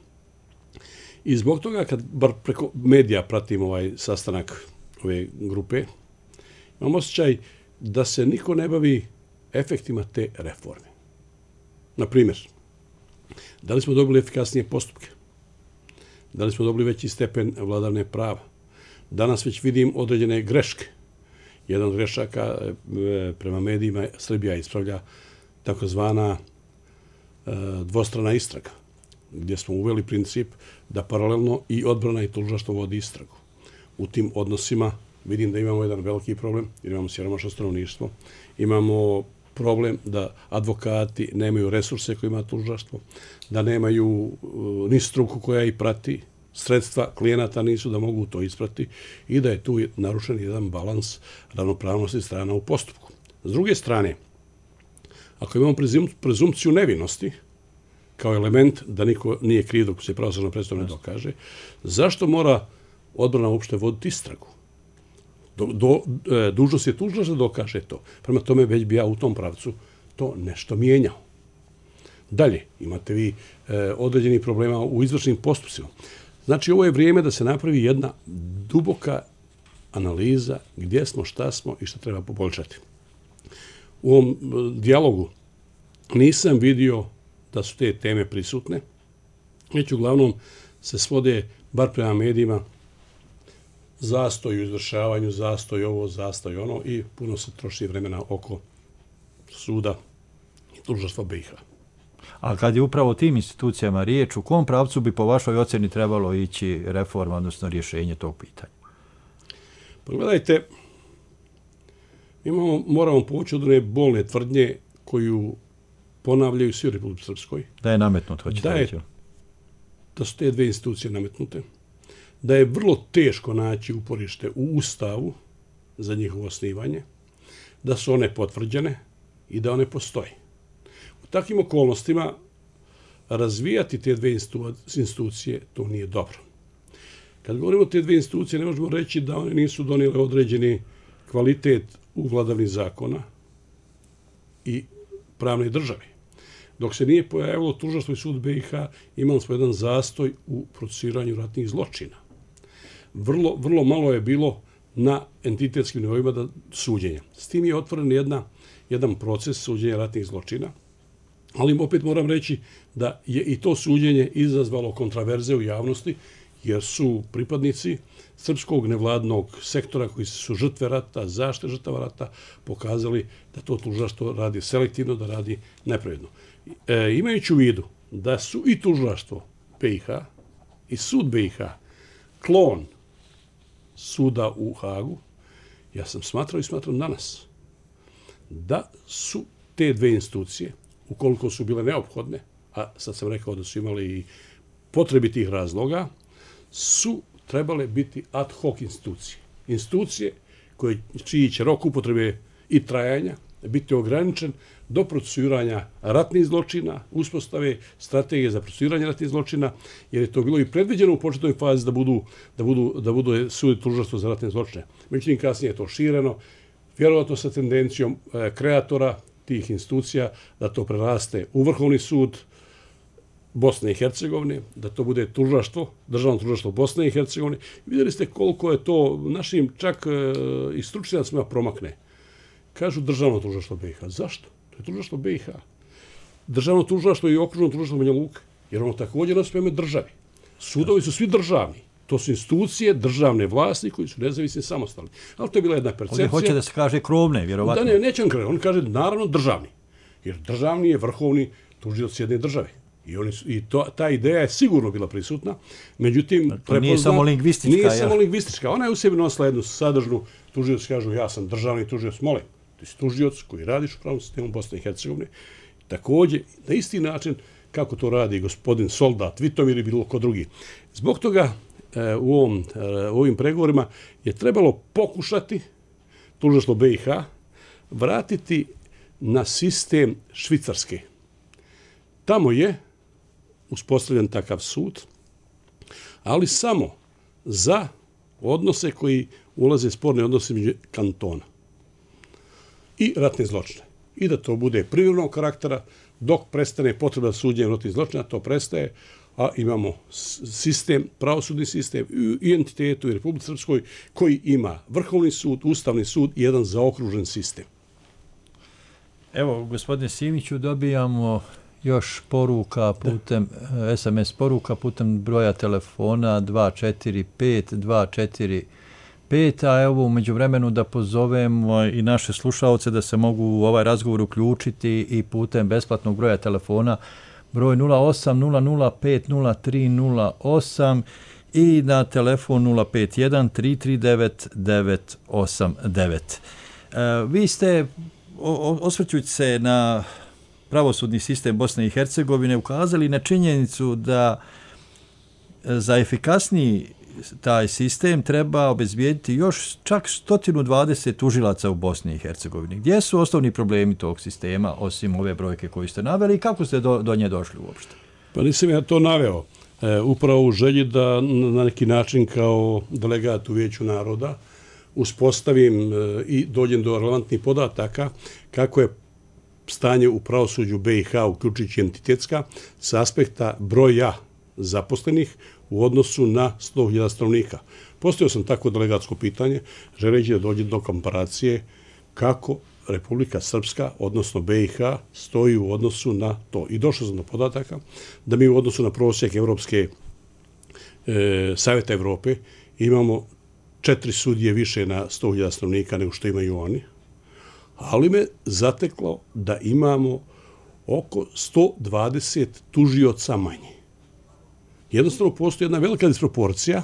I zbog toga, kad bar preko medija pratim ovaj sastanak ove grupe, imam osjećaj da se niko ne bavi efektima te reforme. Na primjer, da li smo dobili efikasnije postupke? Da li smo dobili veći stepen vladavine prava? Danas već vidim određene greške. Jedan od grešaka prema medijima Srbija ispravlja takozvana dvostrana istraga, gdje smo uveli princip da paralelno i odbrana i tužilaštvo vodi istragu. U tim odnosima vidim da imamo jedan veliki problem, jer imamo siromašno stanovništvo, imamo problem da advokati nemaju resurse koje ima tužilaštvo, da nemaju ni struku koja ih prati, sredstva klijenata nisu da mogu to isprati i da je tu narušen jedan balans ravnopravnosti strana u postupku. S druge strane, ako imamo prezumpciju nevinosti, kao element da niko nije kriv dok se pravosudna presuda ne dokaže, zašto mora odbrana uopšte voditi istragu? Do, do, e, dužnost je tužilaštva da dokaže to. Prema tome, već bi ja u tom pravcu to nešto mijenjao. Dalje, imate vi e, određenih problema u izvršnim postupcima. Znači, ovo je vrijeme da se napravi jedna duboka analiza gdje smo, šta smo i šta treba poboljšati. U ovom e, dijalogu nisam vidio da su te teme prisutne, već uglavnom se svode, bar prema medijima, zastoj u izvršavanju, zastoj ovo, zastoj ono i puno se troši vremena oko suda i tužilaštva B i H. A kad je upravo o tim institucijama riječ, u kom pravcu bi po vašoj ocjeni trebalo ići reforma, odnosno rješenje tog pitanja? Pogledajte, imamo, moramo poći od one bolne tvrdnje koju ponavljaju svi u Republici Srpskoj. Da je nametnut, hoćete da, reći. Da su te dve institucije nametnute. Da je vrlo teško naći uporište u Ustavu za njihovo osnivanje, da su one potvrđene i da one postoje. U takvim okolnostima razvijati te dve institucije, to nije dobro. Kad govorimo o te dve institucije, ne možemo reći da one nisu donijele određeni kvalitet u vladavini zakona i pravne države. Dok se nije pojavilo tužilaštvo i sud B i H, imali smo jedan zastoj u procesuiranju ratnih zločina. Vrlo, vrlo malo je bilo na entitetskim nivoima da suđenja. S tim je otvoren jedna, jedan proces suđenja ratnih zločina, ali opet moram reći da je i to suđenje izazvalo kontraverze u javnosti, jer su pripadnici srpskog nevladnog sektora koji su žrtve rata, zaštite žrtava rata, pokazali da to tužilaštvo radi selektivno, da radi nepravedno. E, imajući u vidu da su i tužilaštvo B i H i sud B i H klon suda u Hagu, ja sam smatrao i smatram danas da su te dve institucije, ukoliko su bile neophodne, a sad sam rekao da su imali i potrebitih razloga, su trebale biti ad hoc institucije. Institucije koje, čiji će rok upotrebe i trajanja biti ograničen do procesuiranja ratnih zločina, uspostave strategije za procesuiranje ratnih zločina, jer je to bilo i predviđeno u početnoj fazi da budu, da budu, da budu sud i tužilaštvo za ratne zločine. Međutim, kasnije je to šireno, vjerovatno sa tendencijom e, kreatora tih institucija da to preraste u Vrhovni sud Bosne i Hercegovine, da to bude tužilaštvo, državno tužilaštvo Bosne i Hercegovine. Vidjeli ste koliko je to našim čak e, i stručnjacima promakne. Kažu državno tužilaštvo B i H. Zašto? To je tužilaštvo B i H. Državno tužilaštvo i okružno tužilaštvo Banja Luka, jer ono također nosi ime državi. Sudovi su svi državni. To su institucije državne vlasti koji su nezavisni i samostalni. Ali to je bila jedna percepcija. Ovdje hoće da se kaže krovne, vjerovatno. Da, ne, neće on kaže. On kaže naravno državni. Jer državni je vrhovni tužilac jedne države. I, oni su, i to, ta ideja je sigurno bila prisutna. Međutim, to prepozna, nije samo lingvistička. Nije ja. samo lingvistička. Ona je u sebi nosila jednu sadržnu. Tužilac kažu ja sam državni tužilac, molim. Ti si tužilac koji radiš u pravnom sistemu Bosne i Hercegovine. Također, na isti način kako to radi gospodin Soldat, Vitomir i bilo ko drugi. Zbog toga u, ovom, u ovim pregovorima je trebalo pokušati tužilaštvo B i H vratiti na sistem Švicarske. Tamo je uspostavljen takav sud, ali samo za odnose koji ulaze sporne odnose među kantona i ratne zločine. I da to bude privremenog karaktera, dok prestane potreba suđenja ratnih zločina, to prestaje, a imamo sistem, pravosudni sistem i entitetu i Republike Srpskoj koji ima Vrhovni sud, Ustavni sud i jedan zaokružen sistem. Evo, gospodine Simiću, dobijamo još poruka putem, da. es em es poruka putem broja telefona dva četiri pet dva četiri pet, a evo umeđu vremenu da pozovemo i naše slušaoce da se mogu u ovaj razgovor uključiti i putem besplatnog broja telefona broj nula osam nula nula pet nula tri nula osam i na telefon nula pet jedan tri tri devet devet osam devet. E, vi ste, osvrćujući se na pravosudni sistem Bosne i Hercegovine, ukazali na činjenicu da za efikasniji taj sistem treba obezbijediti još čak sto dvadeset tužilaca u Bosni i Hercegovini. Gdje su osnovni problemi tog sistema, osim ove brojke koju ste naveli, i kako ste do, do nje došli uopšte? Pa nisam ja to naveo. E, upravo u želji da na neki način kao delegat u Vijeću naroda uspostavim e, i dođem do relevantnih podataka kako je stanje u pravosuđu B i H, uključujući entitetska, s aspekta broja zaposlenih u odnosu na sto hiljada stanovnika. Postavio sam tako delegatsko pitanje, želeći da dođe do komparacije kako Republika Srpska, odnosno B i H, stoji u odnosu na to. I došao sam do podataka da mi u odnosu na prosjek Evropske e, Savjeta Evrope imamo četiri sudije više na sto hiljada stanovnika nego što imaju oni, ali me zateklo da imamo oko sto dvadeset tužioca manje. Jednostavno postoji jedna velika disproporcija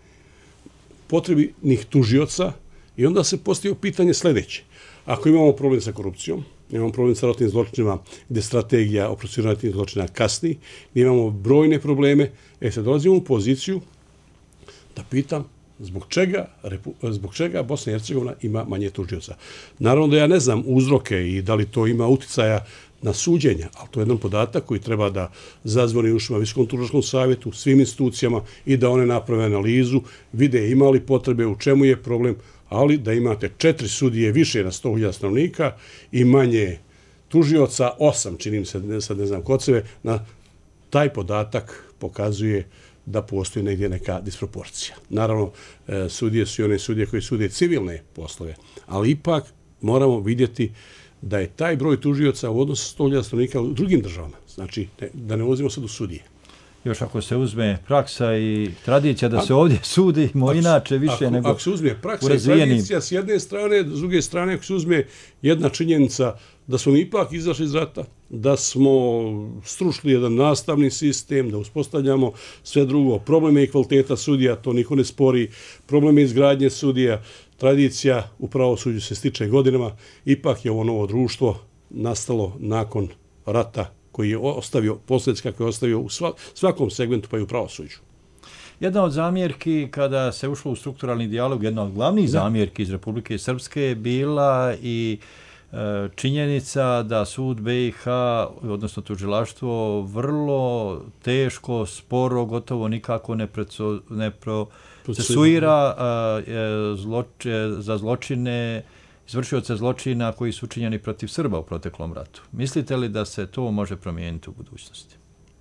potrebnih tužioca i onda se postavio pitanje sljedeće. Ako imamo problem sa korupcijom, imamo problem sa ratnim zločinima gdje strategija o procesuiranju ratnih zločina kasni, gdje imamo brojne probleme, e sad dolazimo u poziciju da pitam zbog čega, zbog čega Bosna i Hercegovina ima manje tužioca. Naravno da ja ne znam uzroke i da li to ima uticaja na suđenja, ali to je jedan podatak koji treba da zazvoni ušima Visokom tužilačkom savjetu, svim institucijama i da one naprave analizu, vide ima li potrebe, u čemu je problem, ali da imate četiri sudije više na sto hiljada stanovnika i manje tužioca, osam, čini mi se, sad ne znam kod sebe, na taj podatak pokazuje da postoji negdje neka disproporcija. Naravno, sudije su i one sudije koji sude civilne poslove, ali ipak moramo vidjeti da je taj broj tužioca u odnosu sto hiljada stanovnika u drugim državama. Znači, ne, da ne ulazimo sad u sudije. Još ako se uzme praksa i tradicija da se ovdje sudimo inače više ako, nego ako se uzme praksa i tradicija s jedne strane, s druge strane ako se uzme jedna činjenica da smo ipak izašli iz rata, da smo strušli jedan nastavni sistem, da uspostavljamo sve drugo, probleme i kvaliteta sudija, to niko ne spori, probleme izgradnje sudija, tradicija u pravosuđu se stiče godinama, ipak je ovo novo društvo nastalo nakon rata koji je ostavio, posljedice kakve je ostavio u svakom segmentu pa i u pravosuđu. Jedna od zamjerki kada se ušlo u strukturalni dijalog, jedna od glavnih zamjerki iz Republike Srpske je bila i e, činjenica da sud B i H, odnosno tužilaštvo, vrlo teško, sporo, gotovo nikako ne, preco, ne procesuira e, zloč, za zločine, izvršioce zločina koji su učinjeni protiv Srba u proteklom ratu. Mislite li da se to može promijeniti u budućnosti?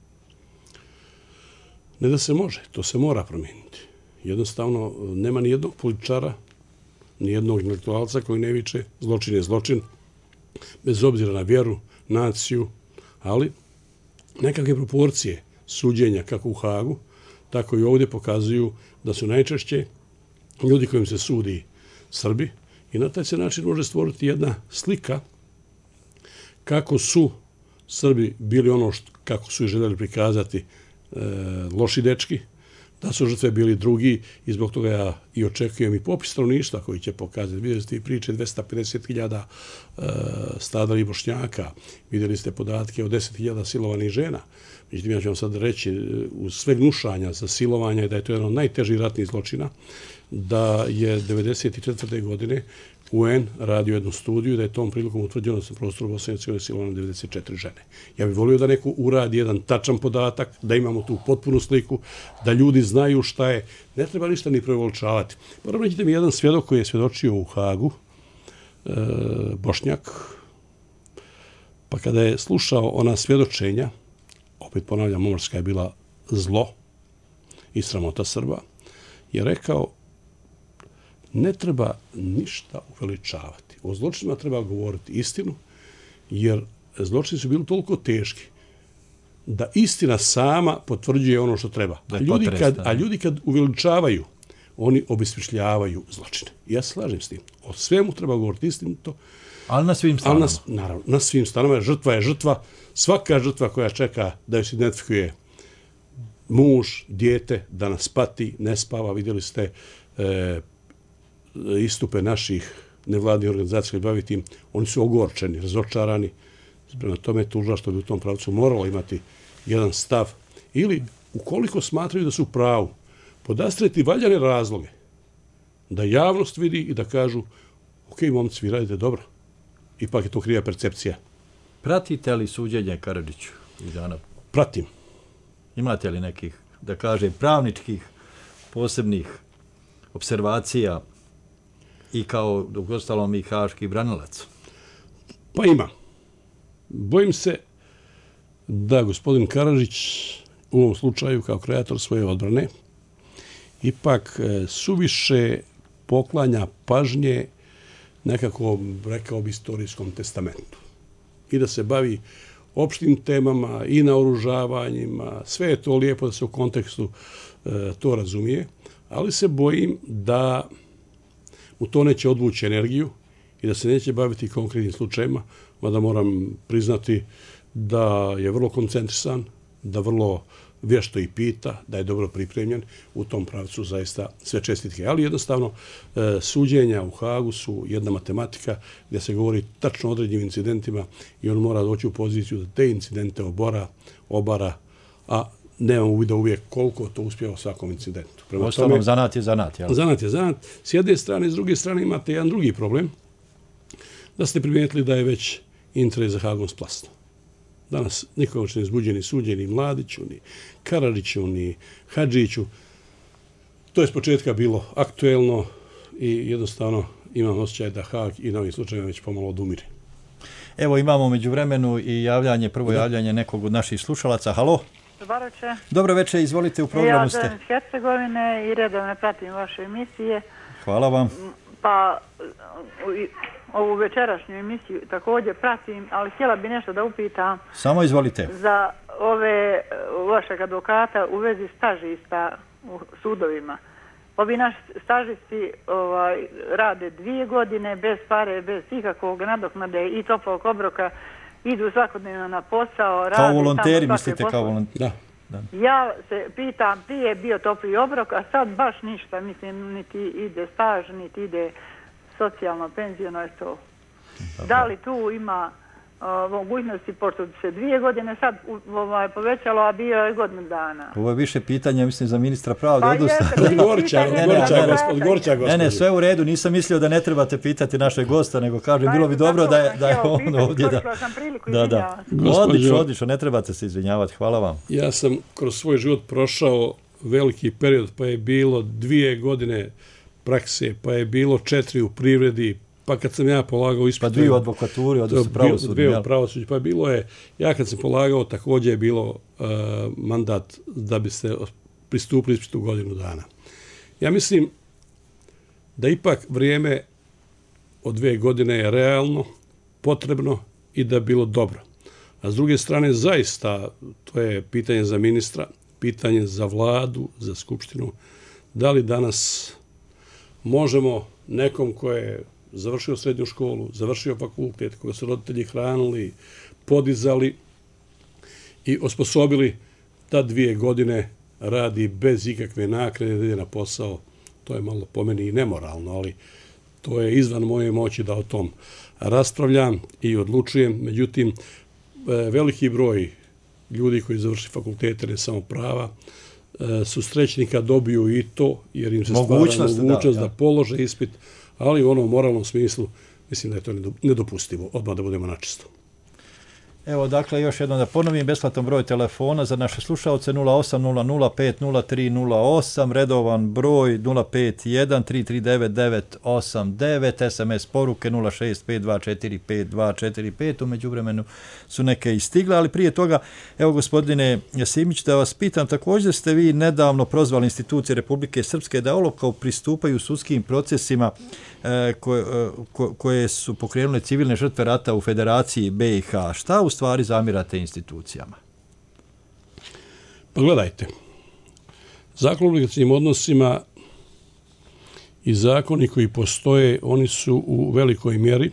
Ne da se može, to se mora promijeniti. Jednostavno, nema ni jednog političara nijednog intelektualca koji ne viče zločin je zločin, bez obzira na vjeru, naciju, ali nekakve proporcije suđenja kako u Hagu, tako i ovdje pokazuju da su najčešće ljudi kojim se sudi Srbi i na taj se način može stvoriti jedna slika kako su Srbi bili ono što, kako su i željeli prikazati e, loši dečki, da su žrtve bili drugi i zbog toga ja i očekujem i popis stanovništva koji će pokazati. Vidjeli ste i priče dvesta pedeset hiljada e, stradalih Bošnjaka, vidjeli ste podatke o deset hiljada silovanih žena. Međutim, ja ću vam sad reći, uz sve gnušanja za silovanje, da je to jedan od najtežih ratnih zločina, da je devedeset četvrte godine U N radio jednu studiju, da je tom prilikom utvrđeno da se na prostoru Bosne i Hercegovine silovano devedeset četiri žene. Ja bih volio da neko uradi jedan tačan podatak, da imamo tu potpunu sliku, da ljudi znaju šta je. Ne treba ništa ni prevoličavati. Moram reći mi jedan svjedok koji je svjedočio u Hagu, e, Bošnjak, pa kada je slušao ona svjedočenja, opet ponavljam, Momorska je bila zlo i sramota Srba, je rekao, ne treba ništa uveličavati. O zločinima treba govoriti istinu, jer zločini su bili toliko teški da istina sama potvrđuje ono što treba. A ljudi, kad, a ljudi kad uveličavaju, oni obesmišljavaju zločine. Ja se slažem s tim. O svemu treba govoriti istinito. Ali na svim stranama. Na, naravno, na svim stranama. Žrtva je žrtva. Svaka žrtva koja čeka da joj se identifikuje muž, dijete, da nas pati, ne spava. Vidjeli ste e, istupe naših nevladnih organizacija koji bavi tim, oni su ogorčeni, razočarani. Prema tome tužilaštvo bi u tom pravcu moralo imati jedan stav. Ili, ukoliko smatraju da su u pravu, podastreti valjane razloge, da javnost vidi i da kažu, ok, momci, vi radite dobro. Ipak je to kriva percepcija. Pratite li suđenje Karadžiću? Pratim. Imate li nekih, da kažem, pravničkih, posebnih observacija i kao, dok ostalom, i haški branilac? Pa ima. Bojim se da gospodin Karadžić u ovom slučaju kao kreator svoje odbrane ipak suviše poklanja pažnje nekako, rekao bi, istorijskom testamentu. I da se bavi opštim temama i naoružavanjima. Sve je to lijepo da se u kontekstu e, to razumije, ali se bojim da u to neće odvući energiju i da se neće baviti konkretnim slučajima, mada moram priznati da je vrlo koncentrisan, da vrlo vješto i pita, da je dobro pripremljen, u tom pravcu zaista sve čestitke. Ali jednostavno, e, suđenja u Hagu su jedna matematika gdje se govori tačno o određenim incidentima i on mora doći u poziciju da te incidente obora, obara, a nemam uvida uvijek koliko to uspjeva u svakom incidentu. Prema tome, zanat je zanat, jel? Zanat je zanat. S jedne strane, s druge strane imate jedan drugi problem, da ste primijetili da je već interes za Hagom splasno. Danas nikoga će ne izbuđeni suđeni Mladiću, ni Karadžiću, ni Hadžiću. To je s početka bilo aktuelno i jednostavno imam osjećaj da Hag i na ovim slučajima već pomalo odumire. Evo imamo među vremenu i javljanje, prvo da. javljanje nekog od naših slušalaca. Halo? Dobro večer. Dobro večer, izvolite, u programu ste. Ja sam iz Hercegovine i redovno pratim vaše emisije. Hvala vam. Pa ovu večerašnju emisiju također pratim, ali htjela bi nešto da upitam. Samo izvolite. Za ove vašeg advokata u vezi stažista u sudovima. Ovi naši stažisti ovaj, rade dvije godine bez pare, bez ikakvog nadoknade i toplog obroka, idu svakodnevno na posao. Kao volonteri, mislite kao volonteri? Da. Da. Ja se pitam, prije je bio topli obrok, a sad baš ništa, mislim, niti ide staž, niti ide socijalno, penziono je to. Dobro. Da li tu ima uh, mogućnosti, pošto se dvije godine sad ovaj, povećalo, a bio je godinu dana? Ovo je više pitanje, mislim, za ministra pravde. Pa jeste, odgovorča, odgovorča, Ne, ne, sve u redu, nisam mislio da ne trebate pitati našeg gosta, nego kažem, bilo bi dobro da je, da je on ovdje. Da, da, da. Odlično, odlično, ne trebate se izvinjavati, hvala vam. Ja sam kroz svoj život prošao veliki period, pa je bilo dvije godine prakse, pa je bilo četiri u privredi, pa kad sam ja polagao ispit... Pa dvije u advokaturi, odnosno pravosudni. Dvije u pravosuđu, pa je bilo je, ja kad sam polagao, također je bilo uh, mandat da bi se pristupili ispitu godinu dana. Ja mislim da ipak vrijeme od dvije godine je realno, potrebno i da je bilo dobro. A s druge strane, zaista, to je pitanje za ministra, pitanje za vladu, za skupštinu, da li danas možemo nekom ko je završio srednju školu, završio fakultet, koga su roditelji hranili, podizali i osposobili da dvije godine radi bez ikakve naknade, da ide na posao. To je malo po meni i nemoralno, ali to je izvan moje moći da o tom raspravljam i odlučujem. Međutim, veliki broj ljudi koji završi fakultete, ne samo prava, su srećni kad dobiju i to, jer im se mogućnost, stvara mogućnost da, da. da polože ispit, ali u onom moralnom smislu mislim da je to nedopustivo, odmah da budemo načisto. Evo, dakle, još jednom da ponovim, besplatan broj telefona za naše slušalce nula osam nula nula pet nula tri nula osam, redovan broj nula pet jedan tri tri devet devet osam devet, es em es poruke nula šest pet dva četiri pet dva četiri pet, u međuvremenu su neke i stigle, ali prije toga, evo gospodine Simić, da vas pitam, također ste vi nedavno prozvali institucije Republike Srpske da olako pristupaju sudskim procesima e, koje, ko, koje su pokrenule civilne žrtve rata u Federaciji be i ha. Šta u stvari zamirate institucijama? Pa gledajte, Zakon o obligacionim odnosima i zakoni koji postoje, oni su u velikoj mjeri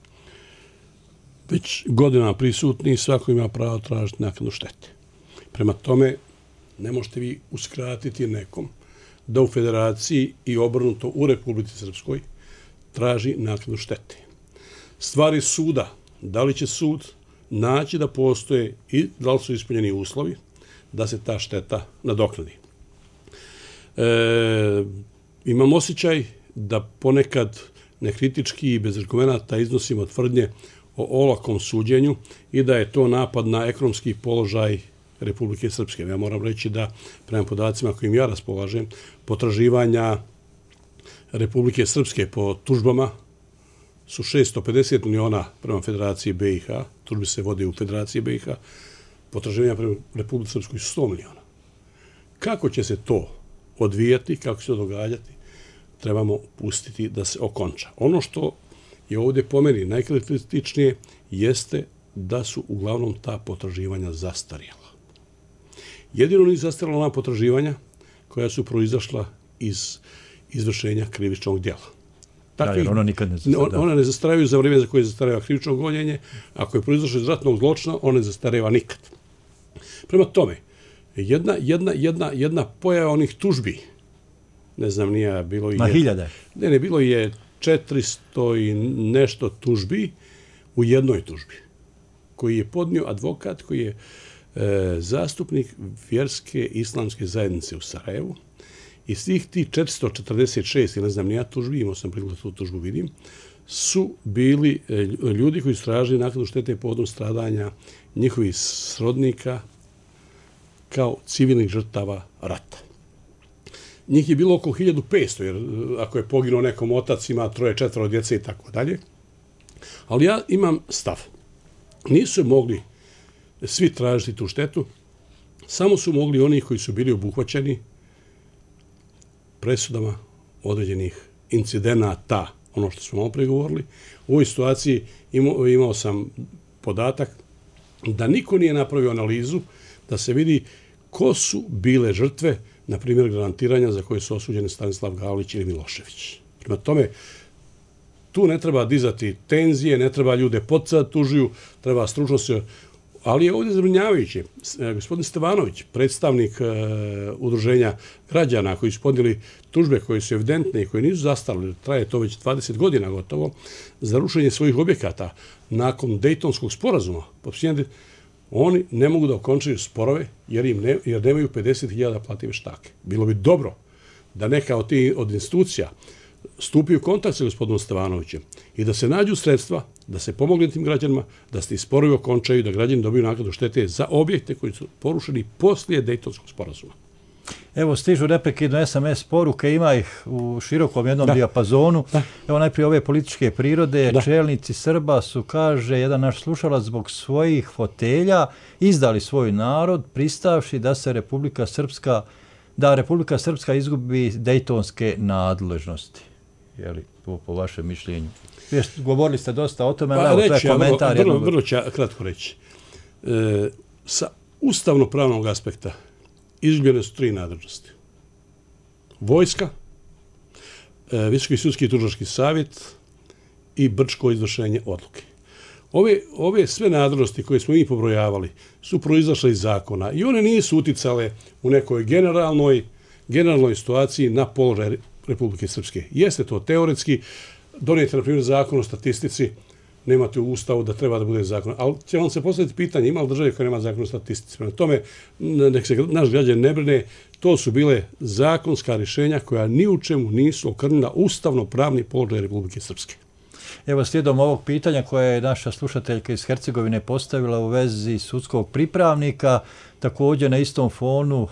već godinama prisutni i svako ima pravo tražiti naknadu štete. Prema tome, ne možete vi uskratiti nekom da u Federaciji i obrnuto u Republici Srpskoj traži naknadu štete. Stvari suda, da li će sud naći da postoje i da li su ispunjeni uslovi da se ta šteta nadoknadi. E, imam osjećaj da ponekad nekritički i bez argumenata iznosimo tvrdnje o olakom suđenju i da je to napad na ekonomski položaj Republike Srpske. Ja moram reći da prema podacima kojim ja raspolažem, potraživanja Republike Srpske po tužbama su šesto pedeset miliona prema Federaciji be i ha, tužbe se vode u Federaciji be i ha, potraživanja prema Republike Srpskoj su sto miliona. Kako će se to odvijati, kako će se to događati, trebamo pustiti da se okonča. Ono što je ovdje po meni najkritičnije jeste da su uglavnom ta potraživanja zastarjela. Jedino nisu zastarjela ona potraživanja koja su proizašla iz izvršenja krivičnog djela. Takvi, da, ono nikad ne zastareva. One ne zastarevaju za vrijeme za koje zastareva krivično gonjenje, ako je proizašlo iz ratnog zločina, one ne zastareva nikad. Prema tome, jedna, jedna, jedna, jedna pojava onih tužbi, ne znam, nije bilo i... Na hiljade? Ne, ne, bilo je četiristo i nešto tužbi u jednoj tužbi, koji je podnio advokat, koji je e, zastupnik vjerske islamske zajednice u Sarajevu. I svih tih četiristo četrdeset šest, ili ne znam, nija tužbi, imao sam priliku da tu tužbu vidim, su bili e, ljudi koji su tražili naknadu štete povodom stradanja njihovih srodnika kao civilnih žrtava rata. Njih je bilo oko hiljadu petsto, jer ako je poginuo nekom otac, ima troje, četvoro djece i tako dalje. Ali ja imam stav. Nisu mogli svi tražiti tu štetu, samo su mogli oni koji su bili obuhvaćeni presudama određenih incidenata, ono što smo malo pregovorili. U ovoj situaciji imao, imao sam podatak da niko nije napravio analizu da se vidi ko su bile žrtve, na primjer, garantiranja za koje su osuđeni Stanislav Gavlić ili Milošević. Prema tome, tu ne treba dizati tenzije, ne treba ljude podsticati tužiju, treba stručno se... Ali je ovdje zabrinjavajuće. Gospodin Stevanović, predstavnik e, udruženja građana koji su podnijeli tužbe koje su evidentne i koje nisu zastarili, traje to već dvadeset godina gotovo, za rušenje svojih objekata nakon Dejtonskog sporazuma, oni ne mogu da okončaju sporove jer, im ne, jer nemaju pedeset hiljada plative štake. Bilo bi dobro da neka od tih od institucija stupi u kontakt sa gospodinom Stevanovićem i da se nađu sredstva, da se pomogne tim građanima, da se ti sporovi okončaju, da građani dobiju naknadu štete za objekte koji su porušeni poslije Dejtonskog sporazuma. Evo, stižu neprekidno es em es poruke, ima ih u širokom jednom da. dijapazonu. Da. Evo, najprije ove političke prirode. Da. Čelnici Srba su, kaže jedan naš slušalac, zbog svojih fotelja izdali svoj narod, pristavši da se Republika Srpska, da Republika Srpska izgubi dejtonske nadležnosti. je li to po vašem mišljenju? Govorili ste dosta o tome, pa, ali reći, to je komentar. Vrlo, vrlo, vrlo ću kratko reći. E, sa ustavno-pravnog aspekta izgubljene su tri nadležnosti. Vojska, e, Visoki sudski i tužilački savjet i Brčko izvršenje odluke. Ove, ove sve nadležnosti koje smo mi pobrojavali su proizašle iz zakona i one nisu uticale u nekoj generalnoj, generalnoj situaciji na položaj Republike Srpske. Jeste to teoretski, donijeti, na primjer, zakon o statistici, nemate u ustavu da treba da bude zakon, ali će vam se postaviti pitanje, ima li države koja nema zakon o statistici? Prema tome, nek se naš građan ne brine, to su bile zakonska rješenja koja ni u čemu nisu okrnila ustavno-pravni položaj Republike Srpske. Evo, slijedom ovog pitanja koje je naša slušateljka iz Hercegovine postavila u vezi sudskog pripravnika, također na istom fonu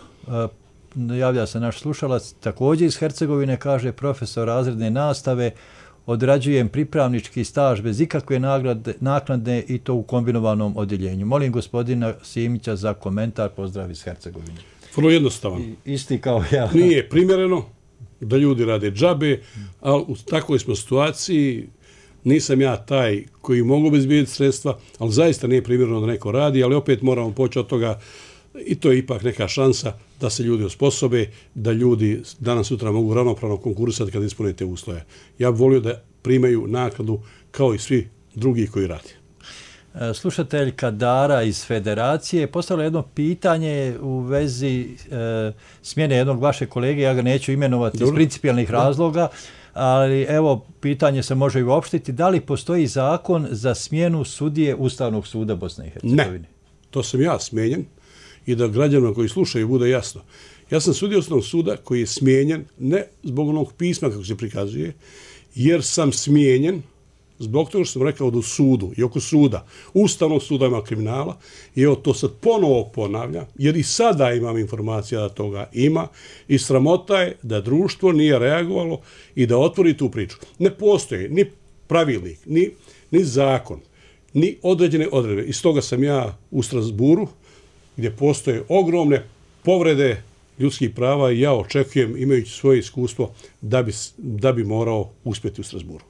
javlja se naš slušalac, također iz Hercegovine, kaže profesor razredne nastave, odrađujem pripravnički staž bez ikakve nagrade, naknade i to u kombinovanom odjeljenju. Molim gospodina Simića za komentar, pozdrav iz Hercegovine. Vrlo jednostavan. I, isti kao ja. Nije primjereno da ljudi rade džabe, ali u takvoj smo situaciji, nisam ja taj koji mogu obezbijediti sredstva, ali zaista nije primjereno da neko radi, ali opet moramo poći od toga i to je ipak neka šansa da se ljudi osposobe, da ljudi danas sutra mogu ravnopravno konkurisati kad ispune te uslove. Ja bih volio da primaju naknadu kao i svi drugi koji radi. Slušateljka Dara iz Federacije postavila jedno pitanje u vezi e, smjene jednog vaše kolege, ja ga neću imenovati Dobro. iz principijalnih razloga, ali evo, pitanje se može i uopštiti. Da li postoji zakon za smjenu sudije Ustavnog suda Bosne i Hercegovine? Ne, to sam ja smijenjen i da građanima koji slušaju bude jasno. Ja sam sudija Ustavnog suda koji je smijenjen ne zbog onog pisma kako se prikazuje, jer sam smijenjen zbog toga što sam rekao da u sudu i oko suda, Ustavnog suda ima kriminala i evo to sad ponovo ponavlja, jer i sada imam informacija da toga ima i sramota je da društvo nije reagovalo i da otvori tu priču. Ne postoji ni pravilnik, ni, ni zakon, ni određene odredbe. Iz toga sam ja u Strasburu, gdje postoje ogromne povrede ljudskih prava i ja očekujem, imajući svoje iskustvo, da bi, da bi morao uspjeti u Strasburu.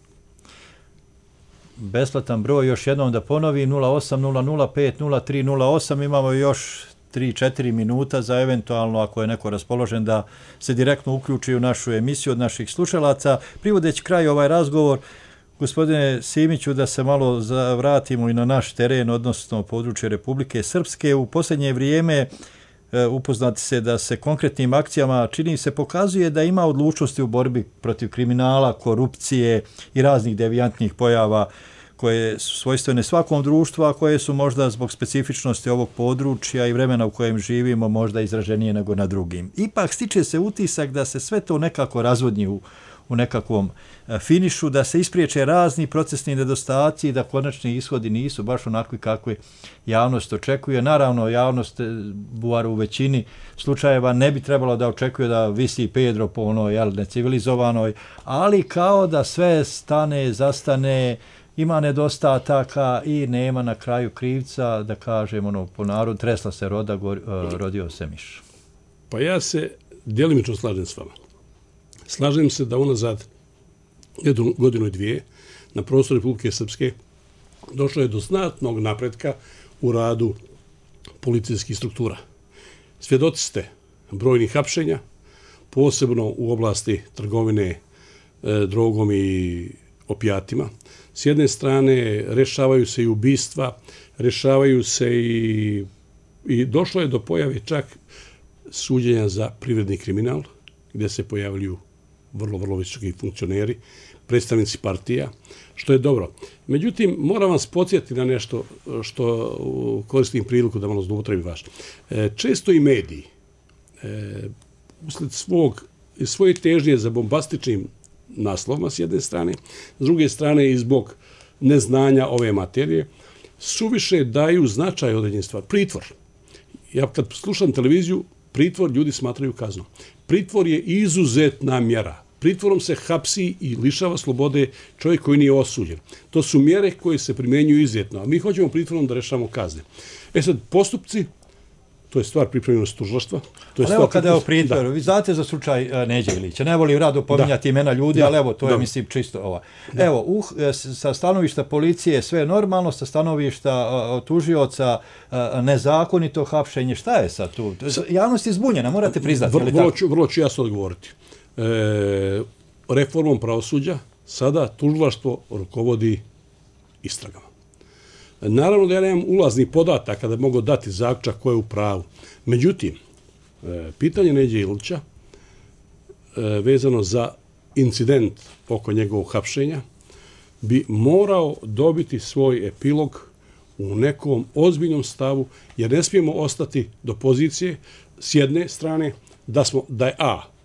Besplatan broj, još jednom da ponovi, nula osam nula nula pet nula tri nula osam, imamo još tri četiri minuta za eventualno, ako je neko raspoložen, da se direktno uključi u našu emisiju od naših slušalaca. Privodeći kraj ovaj razgovor, gospodine Simiću, da se malo vratimo i na naš teren, odnosno područje Republike Srpske. U posljednje vrijeme upoznati se da se konkretnim akcijama čini se pokazuje da ima odlučnosti u borbi protiv kriminala, korupcije i raznih devijantnih pojava koje su svojstvene svakom društvu, a koje su možda zbog specifičnosti ovog područja i vremena u kojem živimo možda izraženije nego na drugim. Ipak stiče se utisak da se sve to nekako razvodnji u, u nekakvom finišu, da se ispriječe razni procesni nedostaci i da konačni ishodi nisu baš onakvi kakvi javnost očekuje. Naravno, javnost bar u većini slučajeva ne bi trebalo da očekuje da visi Pedro po onoj jel, necivilizovanoj, ali kao da sve stane, zastane, ima nedostataka i nema na kraju krivca, da kažem ono, po narodu, tresla se roda, go, uh, rodio se miš. Pa ja se djelimično slažem s vama. Slažem se da unazad jednu godinu i dvije na prostoru Republike Srpske došlo je do znatnog napretka u radu policijskih struktura. Svjedoci ste brojnih hapšenja, posebno u oblasti trgovine e, drogom i opijatima. S jedne strane rešavaju se i ubistva, rešavaju se i, i došlo je do pojave čak suđenja za privredni kriminal, gdje se pojavljuju vrlo, vrlo visoki funkcioneri, predstavnici partija, što je dobro. Međutim, moram vas podsjetiti na nešto što koristim priliku da malo zloupotrebim vaš. E, često i mediji, e, usled svog, svoje težnje za bombastičnim naslovima s jedne strane, s druge strane i zbog neznanja ove materije, suviše daju značaj određenim stvar. Pritvor. Ja kad slušam televiziju, pritvor ljudi smatraju kaznom. Pritvor je izuzetna mjera. Pritvorom se hapsi i lišava slobode čovjek koji nije osuđen. To su mjere koje se primjenjuju izuzetno, a mi hoćemo pritvorom da rešavamo kazne. E sad, postupci to je stvar pripremljenosti tužilaštva. To je ali evo kada je u pritvoru, vi znate za slučaj Neđe Ilića, ne volim rado pominjati da. imena ljudi, da. ali evo, to da. je mislim čisto ova. Da. Evo, uh, sa stanovišta policije sve je normalno, sa stanovišta uh, tužioca uh, nezakonito hapšenje, šta je sad tu? Javnost je zbunjena, morate priznati. Vrlo, vrlo, ću, vrlo ću jasno odgovoriti. E, reformom pravosuđa sada tužilaštvo rukovodi istragama. Naravno da ja nemam ulaznih podataka da mogu dati zaključak ko je u pravu. Međutim, pitanje Neđe Ilića vezano za incident oko njegovog hapšenja bi morao dobiti svoj epilog u nekom ozbiljnom stavu, jer ne smijemo ostati do pozicije s jedne strane da, smo, da je A,